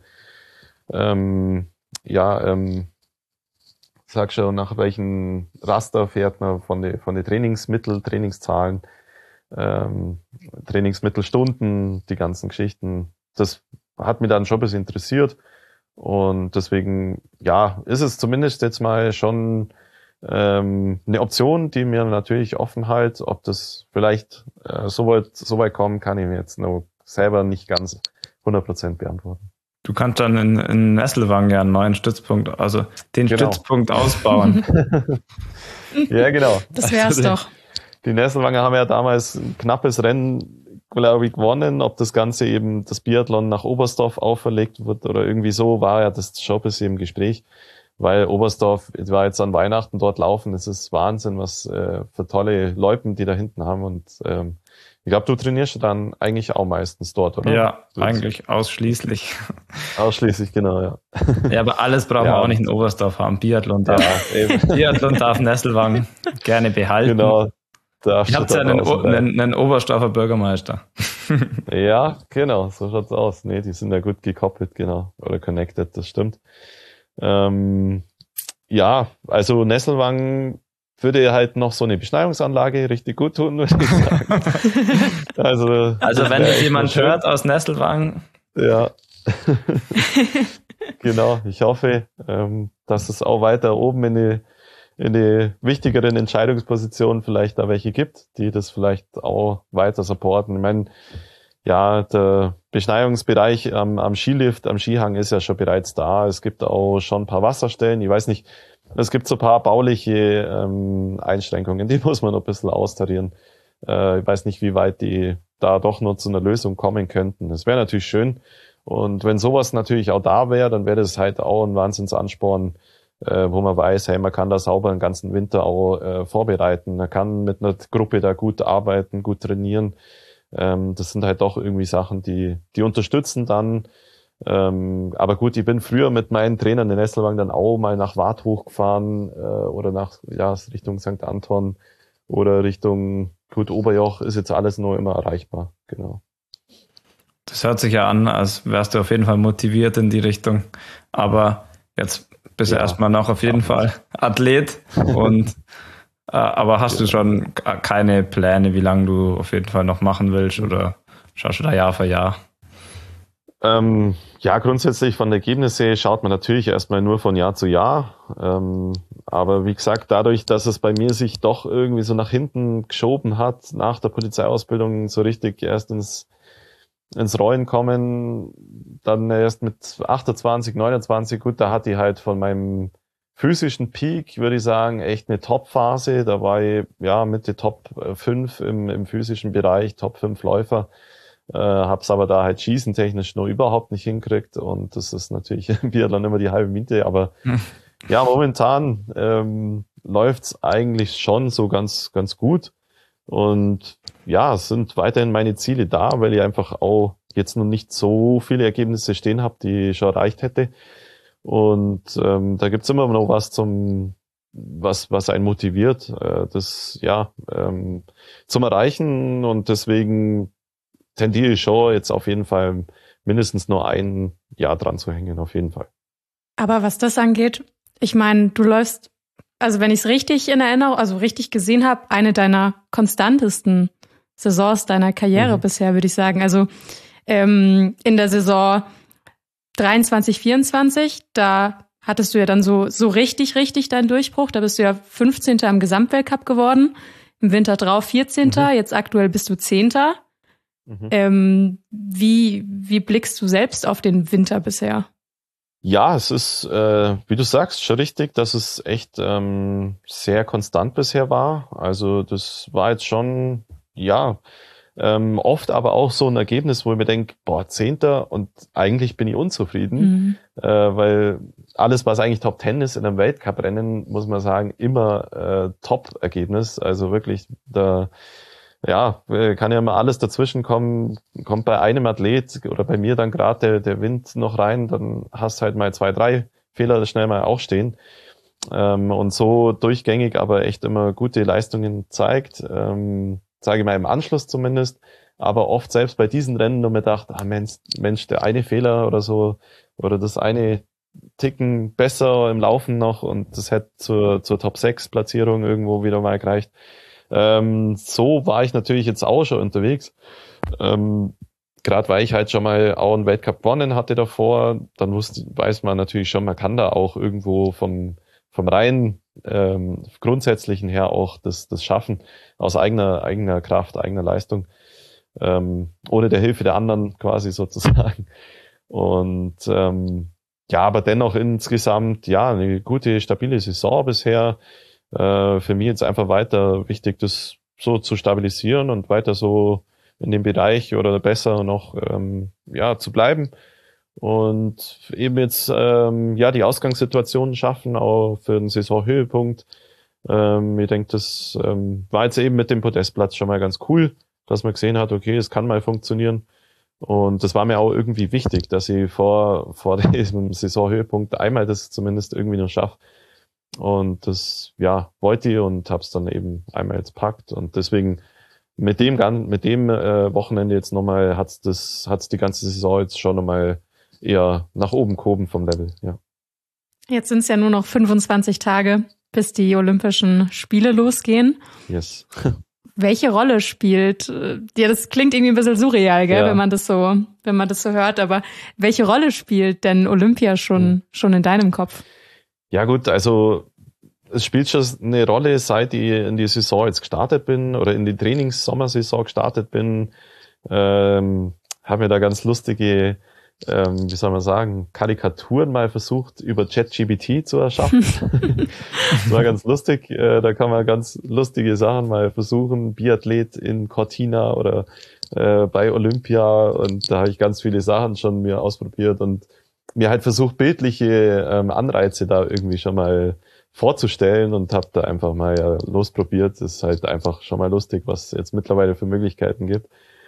ähm, ja, ähm, sag schon, nach welchen Raster fährt man von den von den Trainingsmittel, Trainingszahlen, ähm, Trainingsmittelstunden, die ganzen Geschichten. Das hat mich dann schon ein bisschen interessiert und deswegen, ja, ist es zumindest jetzt mal schon ähm, eine Option, die mir natürlich offen hält. Ob das vielleicht äh, so weit, so weit kommen, kann ich mir jetzt noch selber nicht ganz hundert Prozent beantworten. Du kannst dann in, in Nesselwang ja einen neuen Stützpunkt, also den Genau. Stützpunkt ausbauen. Ja, genau. Das wär's also doch. Die, die Nesselwanger haben ja damals ein knappes Rennen, glaube ich, gewonnen. Ob das Ganze eben das Biathlon nach Oberstdorf auferlegt wird oder irgendwie so, war ja das schon ein bisschen im Gespräch. Weil Oberstdorf, ich war jetzt an Weihnachten dort laufen, das ist Wahnsinn, was äh, für tolle Loipen die da hinten haben. Und ähm, ich glaube, du trainierst dann eigentlich auch meistens dort, oder? Ja, eigentlich ausschließlich. Ausschließlich, genau, ja. Ja, aber alles brauchen Ja. wir auch nicht in Oberstdorf haben. Biathlon darf, Ja, eben. Biathlon darf Nesselwang gerne behalten. Genau. Da Ich habe ja einen, O- einen, einen Oberstdorfer Bürgermeister. Ja, genau, so schaut's aus. Nee, die sind ja gut gekoppelt, genau. Oder connected, das stimmt. Ähm, ja, also Nesselwang würde halt noch so eine Beschneiungsanlage richtig gut tun, würde ich sagen. also, Also das wenn wär jetzt echt jemand mal schön. hört aus Nesselwang, Ja. Genau, ich hoffe, ähm, dass es auch weiter oben in die, in die wichtigeren Entscheidungspositionen vielleicht da welche gibt, die das vielleicht auch weiter supporten. Ich meine, ja, der Beschneiungsbereich am, am Skilift, am Skihang ist ja schon bereits da. Es gibt auch schon ein paar Wasserstellen. Ich weiß nicht, es gibt so ein paar bauliche ähm, Einschränkungen, die muss man noch ein bisschen austarieren. Äh, ich weiß nicht, wie weit die da doch noch zu einer Lösung kommen könnten. Das wäre natürlich schön. Und wenn sowas natürlich auch da wäre, dann wäre das halt auch ein Wahnsinnsansporn, äh, wo man weiß, hey, man kann da sauber den ganzen Winter auch äh, vorbereiten. Man kann mit einer Gruppe da gut arbeiten, gut trainieren. Ähm, das sind halt doch irgendwie Sachen, die die unterstützen dann. Ähm, aber gut, ich bin früher mit meinen Trainern in Nesselwang dann auch mal nach Waadt hochgefahren äh, oder nach ja Richtung Sankt Anton oder Richtung gut Oberjoch, ist jetzt alles nur immer erreichbar. Genau. das hört sich ja an, als wärst du auf jeden Fall motiviert in die Richtung. Aber jetzt bist du Ja. erstmal noch auf jeden Ja. Fall Athlet. Und äh, aber hast du schon keine Pläne, wie lange du auf jeden Fall noch machen willst, oder schaust du da Jahr für Jahr? Ähm, ja, grundsätzlich von der Ergebnisse schaut man natürlich erstmal nur von Jahr zu Jahr. Ähm, aber wie gesagt, dadurch, dass es bei mir sich doch irgendwie so nach hinten geschoben hat, nach der Polizeiausbildung so richtig erst ins, ins Rollen kommen, dann erst mit achtundzwanzig, neunundzwanzig, gut, da hatte ich halt von meinem physischen Peak, würde ich sagen, echt eine Top-Phase. Da war ich ja Mitte Top fünf im, im physischen Bereich, Top fünf Läufer. Äh, hab's aber da halt schießentechnisch noch überhaupt nicht hinkriegt und das ist natürlich im Biathlon immer die halbe Miete, aber hm. ja, momentan ähm, läuft's eigentlich schon so ganz, ganz gut. Und ja, es sind weiterhin meine Ziele da, weil ich einfach auch jetzt noch nicht so viele Ergebnisse stehen habe, die ich schon erreicht hätte. Und ähm, da gibt's immer noch was zum, was was einen motiviert, äh, das ja ähm, zum Erreichen. Und deswegen tendiere ich schon jetzt auf jeden Fall mindestens nur ein Jahr dran zu hängen, auf jeden Fall. Aber was das angeht, ich meine, du läufst, also wenn ich es richtig in Erinnerung, also richtig gesehen habe, eine deiner konstantesten Saisons deiner Karriere mhm. bisher, würde ich sagen. Also ähm, in der Saison dreiundzwanzig, vierundzwanzig, da hattest du ja dann so so richtig, richtig deinen Durchbruch. Da bist du ja fünfzehnter im Gesamtweltcup geworden, im Winter drauf vierzehnter, mhm. jetzt aktuell bist du zehnter. Mhm. Ähm, wie, wie blickst du selbst auf den Winter bisher? Ja, es ist, äh, wie du sagst, schon richtig, dass es echt ähm, sehr konstant bisher war. Also das war jetzt schon, ja, ähm, oft aber auch so ein Ergebnis, wo ich mir denke, boah, Zehnter und eigentlich bin ich unzufrieden, mhm. äh, weil alles, was eigentlich Top Ten ist in einem Weltcuprennen, muss man sagen, immer äh, Top-Ergebnis. Also wirklich, da ja, kann ja immer alles dazwischen kommen, kommt bei einem Athlet oder bei mir dann gerade der, der Wind noch rein, dann hast halt mal zwei, drei Fehler schnell mal auch stehen. Ähm, und so durchgängig aber echt immer gute Leistungen zeigt, ähm, sage ich mal im Anschluss zumindest, aber oft selbst bei diesen Rennen nur mir gedacht, ah Mensch, Mensch, der eine Fehler oder so, oder das eine Ticken besser im Laufen noch und das hätte zur, zur Top sechs Platzierung irgendwo wieder mal gereicht. Ähm, so war ich natürlich jetzt auch schon unterwegs. Ähm, Gerade weil ich halt schon mal auch einen Weltcup gewonnen hatte davor, dann wusste, weiß man natürlich schon, man kann da auch irgendwo vom, vom rein ähm, grundsätzlichen her auch das, das schaffen, aus eigener, eigener Kraft, eigener Leistung, ähm, ohne der Hilfe der anderen quasi sozusagen. Und ähm, ja, aber dennoch insgesamt, ja, eine gute, stabile Saison bisher. Äh, für mich jetzt einfach weiter wichtig, das so zu stabilisieren und weiter so in dem Bereich oder besser noch ähm, ja zu bleiben und eben jetzt ähm, ja die Ausgangssituationen schaffen, auch für den Saisonhöhepunkt. Ähm, ich denke, das ähm, war jetzt eben mit dem Podestplatz schon mal ganz cool, dass man gesehen hat, okay, es kann mal funktionieren. Und das war mir auch irgendwie wichtig, dass ich vor vor diesem Saisonhöhepunkt einmal das zumindest irgendwie noch schaffe. Und das, ja, wollte ich und hab's dann eben einmal jetzt packt. Und deswegen mit dem mit dem äh, Wochenende jetzt nochmal hat's das, hat's die ganze Saison jetzt schon nochmal eher nach oben gehoben vom Level, ja. Jetzt sind es ja nur noch fünfundzwanzig Tage, bis die Olympischen Spiele losgehen. Yes. Welche Rolle spielt, ja, das klingt irgendwie ein bisschen surreal, gell, ja. wenn man das so, wenn man das so hört, aber welche Rolle spielt denn Olympia schon, hm. schon in deinem Kopf? Ja gut, also es spielt schon eine Rolle, seit ich in die Saison jetzt gestartet bin oder in die Trainings-Sommersaison gestartet bin. Ähm, habe mir da ganz lustige, ähm, wie soll man sagen, Karikaturen mal versucht, über ChatGPT zu erschaffen. Das war ganz lustig. Äh, da kann man ganz lustige Sachen mal versuchen. Biathlet in Cortina oder äh, bei Olympia. Und da habe ich ganz viele Sachen schon mir ausprobiert und mir halt versucht, bildliche ähm, Anreize da irgendwie schon mal vorzustellen und habe da einfach mal ja, losprobiert. Das ist halt einfach schon mal lustig, was es jetzt mittlerweile für Möglichkeiten gibt.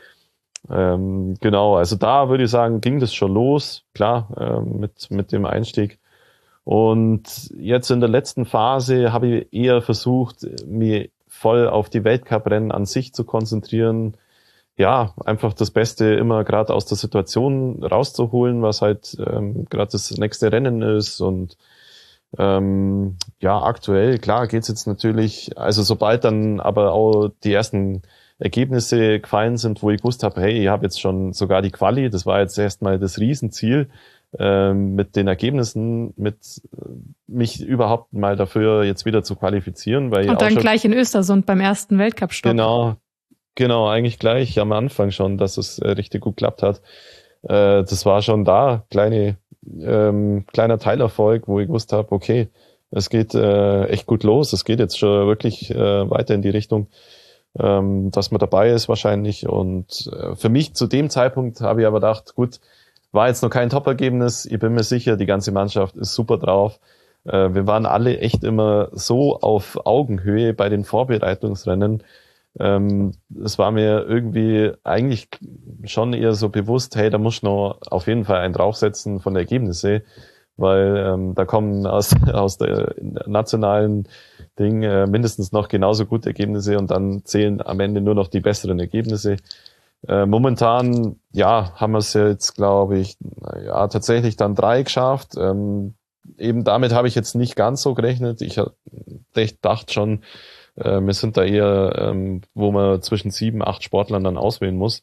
Ähm, genau, also da würde ich sagen, ging das schon los, klar, ähm, mit mit dem Einstieg. Und jetzt in der letzten Phase habe ich eher versucht, mich voll auf die Weltcuprennen an sich zu konzentrieren. Ja, einfach das Beste immer gerade aus der Situation rauszuholen, was halt ähm, gerade das nächste Rennen ist. Und ähm, ja, aktuell, klar, geht's jetzt natürlich, also sobald dann aber auch die ersten Ergebnisse gefallen sind, wo ich gewusst habe, hey, ich habe jetzt schon sogar die Quali, das war jetzt erstmal das Riesenziel, ähm, mit den Ergebnissen, mit mich überhaupt mal dafür jetzt wieder zu qualifizieren. Weil Und dann gleich in Östersund beim ersten Weltcup-Stopp. Genau. Genau, eigentlich gleich am Anfang schon, dass es äh, richtig gut geklappt hat. Äh, das war schon da, kleine, ähm, kleiner Teilerfolg, wo ich gewusst habe, okay, es geht äh, echt gut los, es geht jetzt schon wirklich äh, weiter in die Richtung, ähm, dass man dabei ist wahrscheinlich. Und äh, für mich zu dem Zeitpunkt habe ich aber gedacht, gut, war jetzt noch kein Top-Ergebnis, ich bin mir sicher, die ganze Mannschaft ist super drauf, äh, wir waren alle echt immer so auf Augenhöhe bei den Vorbereitungsrennen. Ähm, es war mir irgendwie eigentlich schon eher so bewusst, hey, da muss ich noch auf jeden Fall einen draufsetzen von den Ergebnissen, weil ähm, da kommen aus, aus der nationalen Ding äh, mindestens noch genauso gute Ergebnisse und dann zählen am Ende nur noch die besseren Ergebnisse. Äh, momentan, ja, haben wir es jetzt, glaube ich, ja, tatsächlich dann drei geschafft. Ähm, eben damit habe ich jetzt nicht ganz so gerechnet. Ich, ich dachte schon, äh, wir sind da eher, ähm, wo man zwischen sieben, acht Sportlern dann auswählen muss.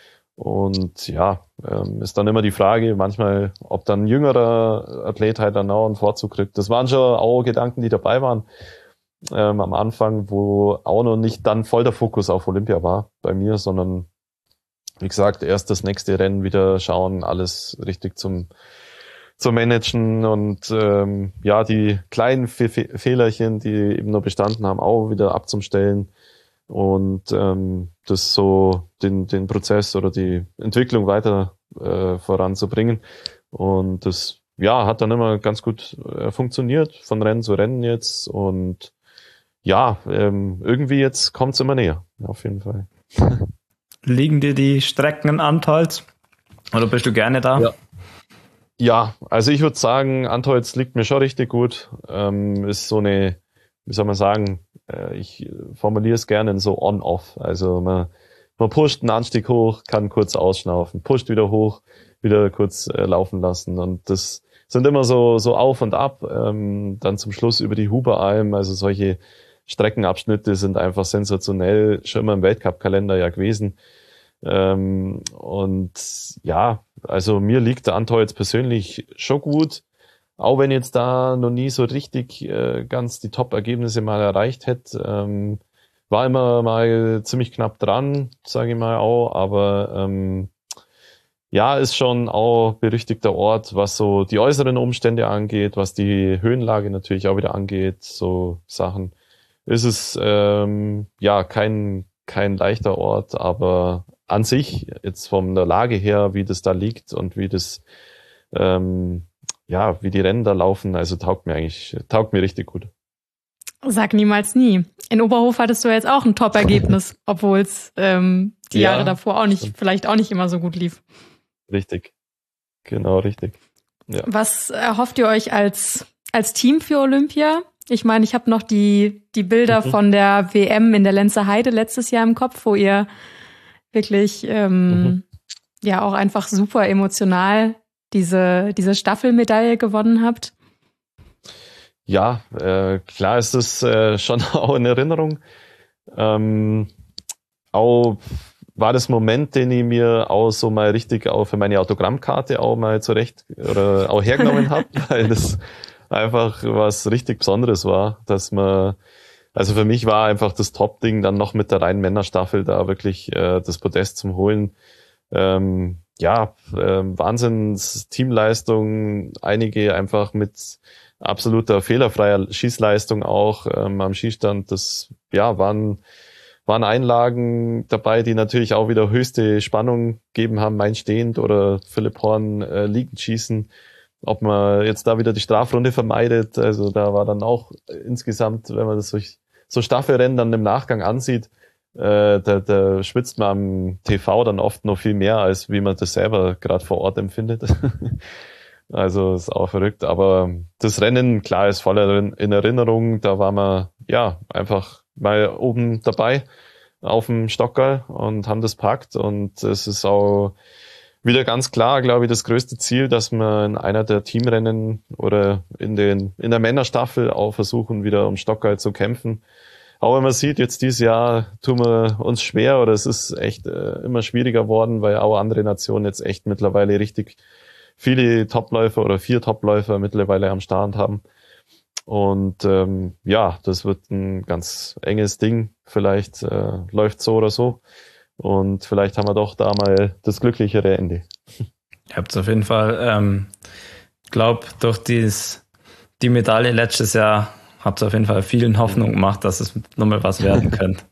Und ja, ähm, ist dann immer die Frage, manchmal, ob dann ein jüngerer Athlet halt dann auch einen Vorzug kriegt. Das waren schon auch Gedanken, die dabei waren ähm, am Anfang, wo auch noch nicht dann voll der Fokus auf Olympia war bei mir, sondern wie gesagt, erst das nächste Rennen wieder schauen, alles richtig zum zu managen und ähm, ja, die kleinen Fe- Fe- Fehlerchen, die eben noch bestanden haben, auch wieder abzustellen. Und ähm, das so den den Prozess oder die Entwicklung weiter äh, voranzubringen. Und das ja hat dann immer ganz gut äh, funktioniert, von Rennen zu Rennen jetzt. Und ja, ähm, irgendwie jetzt kommt's immer näher, auf jeden Fall. Liegen dir die Strecken in Antholz? Oder bist du gerne da? Ja, ja, also ich würde sagen, Antholz liegt mir schon richtig gut. Ähm, ist so eine, wie soll man sagen, ich formuliere es gerne in so on-off. Also man, man pusht einen Anstieg hoch, kann kurz ausschnaufen, pusht wieder hoch, wieder kurz äh, laufen lassen. Und das sind immer so so auf und ab. Ähm, dann zum Schluss über die Huberalm. Also solche Streckenabschnitte sind einfach sensationell, schon immer im Weltcup-Kalender ja gewesen. Ähm, und ja, also mir liegt der Antholz persönlich schon gut. Auch wenn jetzt da noch nie so richtig äh, ganz die Top-Ergebnisse mal erreicht hätte, ähm, war immer mal ziemlich knapp dran, sage ich mal auch, aber ähm, ja, ist schon auch berüchtigter Ort, was so die äußeren Umstände angeht, was die Höhenlage natürlich auch wieder angeht, so Sachen. Ist es ähm, ja kein kein leichter Ort, aber an sich, jetzt von der Lage her, wie das da liegt und wie das ähm, ja, wie die Rennen da laufen, also taugt mir eigentlich, taugt mir richtig gut. Sag niemals nie. In Oberhof hattest du jetzt auch ein Top-Ergebnis, obwohl es ähm, die Ja, Jahre davor auch nicht, stimmt. vielleicht auch nicht immer so gut lief. Richtig. Genau, richtig. Ja. Was erhofft ihr euch als, als Team für Olympia? Ich meine, ich habe noch die, die Bilder Mhm. von der W M in der Lenzer Heide letztes Jahr im Kopf, wo ihr wirklich ähm, Mhm. ja auch einfach super emotional diese, diese Staffelmedaille gewonnen habt. Ja, äh, klar ist das äh, schon auch in Erinnerung. Ähm, auch war das Moment, den ich mir auch so mal richtig auch für meine Autogrammkarte auch mal zurecht oder auch hergenommen habe, weil das einfach was richtig Besonderes war, dass man, also für mich war einfach das Top-Ding dann noch mit der reinen Männerstaffel da wirklich äh, das Podest zum Holen. Ähm, ja, äh, Wahnsinns Teamleistung, einige einfach mit absoluter fehlerfreier Schießleistung auch ähm, am Schießstand. Das ja waren waren Einlagen dabei, die natürlich auch wieder höchste Spannung gegeben haben, mein stehend oder Philipp Horn äh, liegend schießen. Ob man jetzt da wieder die Strafrunde vermeidet, also da war dann auch insgesamt, wenn man das durch so Staffelrennen dann im Nachgang ansieht, äh, da, da schwitzt man am T V dann oft noch viel mehr, als wie man das selber gerade vor Ort empfindet. Also ist auch verrückt, aber das Rennen, klar, ist voll in Erinnerung. Da waren wir ja einfach mal oben dabei auf dem Stockerl und haben das packt. Und es ist auch wieder ganz klar, glaube ich, das größte Ziel, dass wir in einer der Teamrennen oder in den in der Männerstaffel auch versuchen, wieder um Stockerl zu kämpfen. Auch wenn man sieht, jetzt dieses Jahr tun wir uns schwer oder es ist echt äh, immer schwieriger worden, weil auch andere Nationen jetzt echt mittlerweile richtig viele Topläufer oder vier Topläufer mittlerweile am Start haben. Und ähm, ja, das wird ein ganz enges Ding. Vielleicht äh, läuft so oder so. Und vielleicht haben wir doch da mal das glücklichere Ende. Ihr habt auf jeden Fall, ähm, glaube durch dies, die Medaille letztes Jahr habt ihr auf jeden Fall vielen Hoffnung gemacht, dass es nochmal was werden könnte.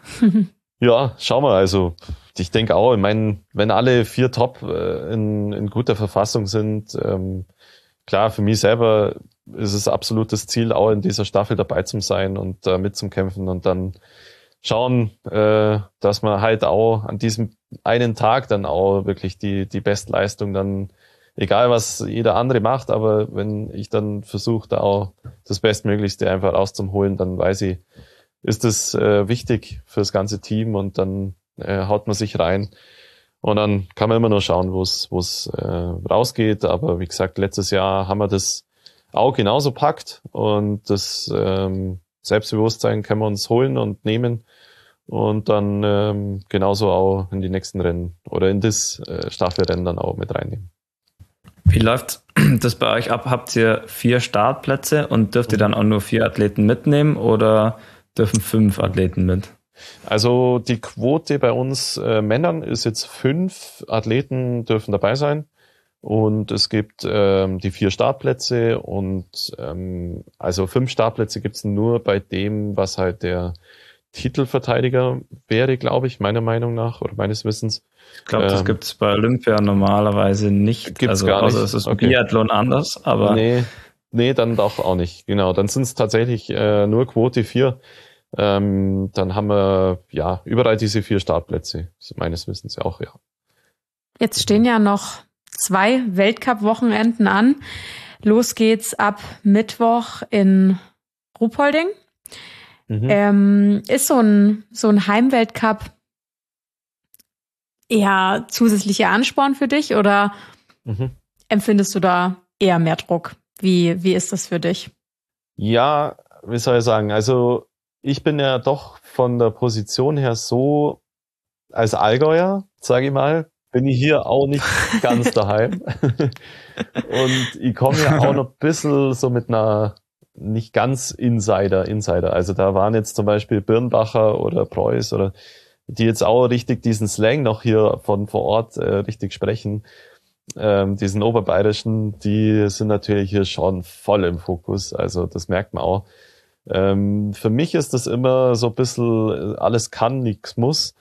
Ja, schauen wir. Also ich denke auch, ich meine, wenn alle vier Top äh, in, in guter Verfassung sind, ähm, klar, für mich selber ist es absolutes Ziel, auch in dieser Staffel dabei zu sein und äh, mitzukämpfen und dann schauen, äh, dass man halt auch an diesem einen Tag dann auch wirklich die, die Bestleistung dann, egal was jeder andere macht, aber wenn ich dann versuche, da auch das Bestmöglichste einfach rauszuholen, dann weiß ich, ist das äh, wichtig für das ganze Team und dann äh, haut man sich rein. Und dann kann man immer nur schauen, wo es wo es äh, rausgeht. Aber wie gesagt, letztes Jahr haben wir das auch genauso packt und das ähm, Selbstbewusstsein können wir uns holen und nehmen und dann ähm, genauso auch in die nächsten Rennen oder in das äh, Staffelrennen dann auch mit reinnehmen. Wie läuft das bei euch ab? Habt ihr vier Startplätze und dürft ihr dann auch nur vier Athleten mitnehmen oder dürfen fünf Athleten mit? Also die Quote bei uns äh, Männern ist jetzt fünf Athleten dürfen dabei sein und es gibt ähm, die vier Startplätze und ähm, also fünf Startplätze gibt es nur bei dem, was halt der Titelverteidiger wäre, glaube ich, meiner Meinung nach oder meines Wissens. Ich glaube, das ähm, gibt es bei Olympia normalerweise nicht. Gibt's also, gar nicht. Also es ist okay. Biathlon anders, aber... Nee, nee, dann doch auch nicht. Genau, dann sind es tatsächlich äh, nur Quote vier. Ähm, dann haben wir ja überall diese vier Startplätze, meines Wissens auch, ja. Jetzt stehen ja noch zwei Weltcup-Wochenenden an. Los geht's ab Mittwoch in Ruhpolding. Mhm. Ähm, ist so ein, so ein Heimweltcup eher zusätzlicher Ansporn für dich oder mhm. empfindest du da eher mehr Druck? Wie, wie ist das für dich? Ja, wie soll ich sagen, also ich bin ja doch von der Position her so, als Allgäuer, sage ich mal, bin ich hier auch nicht ganz daheim. Und ich komme ja auch noch ein bisschen so mit einer nicht ganz Insider, Insider. Also da waren jetzt zum Beispiel Birnbacher oder Preuß oder die jetzt auch richtig diesen Slang noch hier von vor Ort äh, richtig sprechen. Ähm, diesen oberbayerischen, die sind natürlich hier schon voll im Fokus. Also das merkt man auch. Ähm, für mich ist das immer so ein bisschen alles kann, nichts muss.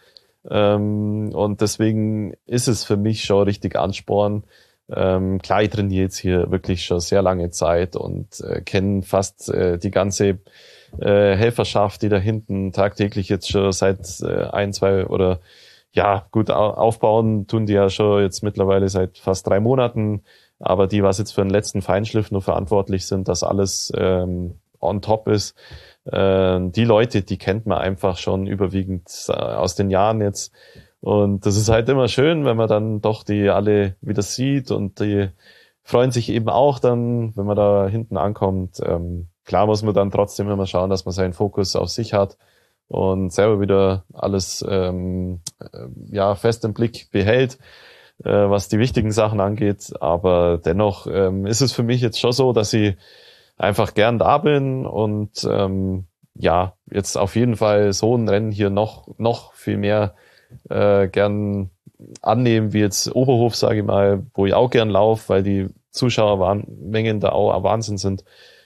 Ähm, und deswegen ist es für mich schon richtig Ansporn. Ähm, klar, ich trainiere jetzt hier wirklich schon sehr lange Zeit und äh, kenne fast äh, die ganze äh, Helferschaft, die da hinten tagtäglich jetzt schon seit äh, ein, zwei oder ja, gut aufbauen tun die ja schon jetzt mittlerweile seit fast drei Monaten. Aber die, was jetzt für den letzten Feinschliff nur verantwortlich sind, dass alles ähm, on top ist. Äh, die Leute, die kennt man einfach schon überwiegend äh, aus den Jahren jetzt. Und das ist halt immer schön, wenn man dann doch die alle wieder sieht und die freuen sich eben auch dann, wenn man da hinten ankommt. Ähm, klar muss man dann trotzdem immer schauen, dass man seinen Fokus auf sich hat und selber wieder alles ähm, ja fest im Blick behält, äh, was die wichtigen Sachen angeht. Aber dennoch ähm, ist es für mich jetzt schon so, dass ich einfach gern da bin und ähm, ja, jetzt auf jeden Fall so ein Rennen hier noch noch viel mehr äh, gern annehmen, wie jetzt Oberhof, sage ich mal, wo ich auch gern laufe, weil die Zuschauermengen da auch Wahnsinn sind.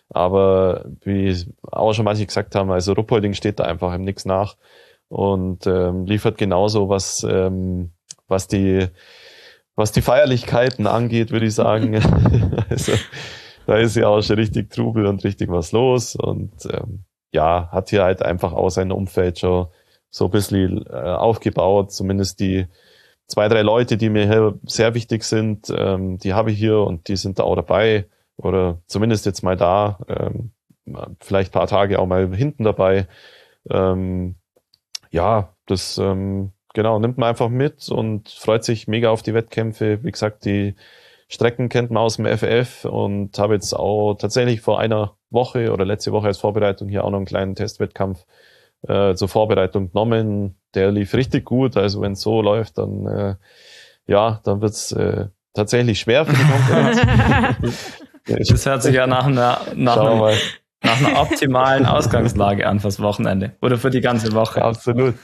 Aber wie auch schon manche gesagt haben, also Ruhpolding steht da einfach im Nix nach und ähm, liefert genauso, was ähm, was die was die Feierlichkeiten angeht, würde ich sagen. Also da ist ja auch schon richtig Trubel und richtig was los und ähm, ja, hat hier halt einfach auch sein Umfeld schon so ein bisschen äh, aufgebaut, zumindest die zwei, drei Leute, die mir hier sehr wichtig sind, ähm, die habe ich hier und die sind da auch dabei oder zumindest jetzt mal da, ähm, vielleicht ein paar Tage auch mal hinten dabei. Ähm, ja, das ähm, genau nimmt man einfach mit und freut sich mega auf die Wettkämpfe. Wie gesagt, die Strecken kennt man aus dem F F und habe jetzt auch tatsächlich vor einer Woche oder letzte Woche als Vorbereitung hier auch noch einen kleinen Testwettkampf äh, zur Vorbereitung genommen. Der lief richtig gut, also wenn es so läuft, dann äh, ja, dann wird's äh, tatsächlich schwer für die Konkurrenz. Das hört sich ja nach einer, nach, einem, nach einer optimalen Ausgangslage an fürs Wochenende oder für die ganze Woche. Ja, absolut.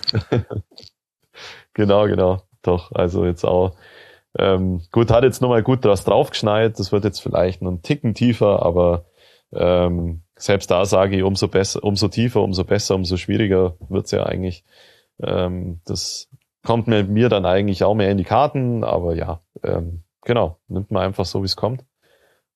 Genau, genau. Doch, also jetzt auch ähm, gut, hat jetzt nochmal gut draus draufgeschneit. Das wird jetzt vielleicht noch einen Ticken tiefer, aber ähm, selbst da sage ich, umso besser, umso tiefer, umso besser, umso schwieriger wird's ja eigentlich. Ähm, das kommt mir, mir dann eigentlich auch mehr in die Karten, aber ja, ähm, genau, nimmt man einfach so, wie es kommt.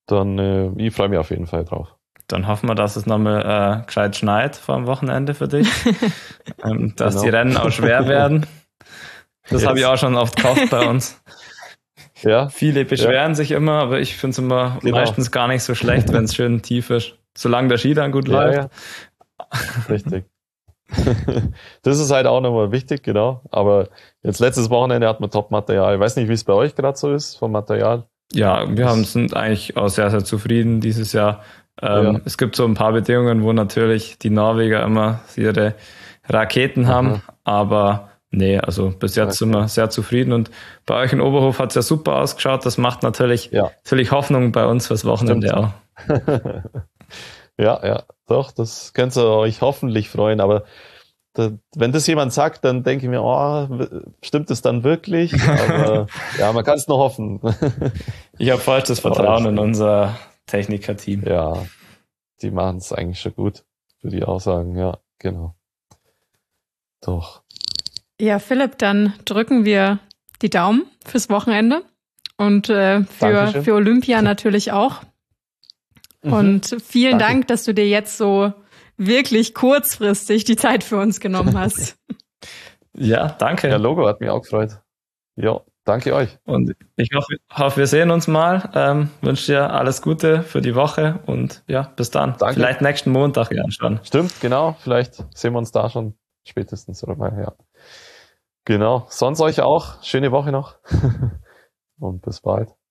dann äh, ich freue mich auf jeden Fall drauf. Dann hoffen wir, dass es nochmal äh, gescheit schneit vor dem Wochenende für dich. ähm, dass Genau. die Rennen auch schwer werden. Das Yes. habe ich auch schon oft gehofft bei uns. Ja, Viele beschweren sich immer, aber ich finde es immer Genau. meistens gar nicht so schlecht, wenn es schön tief ist. Solange der Ski dann gut ja, läuft. ja. Richtig. Das ist halt auch nochmal wichtig, genau. Aber jetzt letztes Wochenende hat man Top-Material. Ich weiß nicht, wie es bei euch gerade so ist vom Material. Ja, wir haben, sind eigentlich auch sehr, sehr zufrieden dieses Jahr. Ähm, Ja. Es gibt so ein paar Bedingungen, wo natürlich die Norweger immer ihre Raketen haben, Mhm. aber nee, also bis jetzt Okay. sind wir sehr zufrieden und bei euch in Oberhof hat es ja super ausgeschaut. Das macht natürlich, Ja. natürlich Hoffnung bei uns fürs Wochenende Stimmt. auch. Ja, ja, doch, das könnt ihr euch hoffentlich freuen, aber da, wenn das jemand sagt, dann denke ich mir, oh, w- stimmt es dann wirklich? Aber ja, man kann es nur hoffen. Ich habe vollstes Vertrauen in unser Techniker-Team. Ja, die machen es eigentlich schon gut, würde ich auch sagen, ja, genau. Doch. Ja, Philipp, dann drücken wir die Daumen fürs Wochenende und äh, für, Dankeschön. für Olympia natürlich auch. Und vielen Danke. Dank, dass du dir jetzt so wirklich kurzfristig die Zeit für uns genommen hast. Ja, danke. Ja, Logo hat mich auch gefreut. Ja, danke euch. Und ich hoffe, hoffe, wir sehen uns mal. Ähm, wünsche dir alles Gute für die Woche und ja, bis dann. Danke. Vielleicht nächsten Montag ja schon. Stimmt, genau. Vielleicht sehen wir uns da schon spätestens oder mal, ja. Genau. Sonst euch auch. Schöne Woche noch. Und bis bald.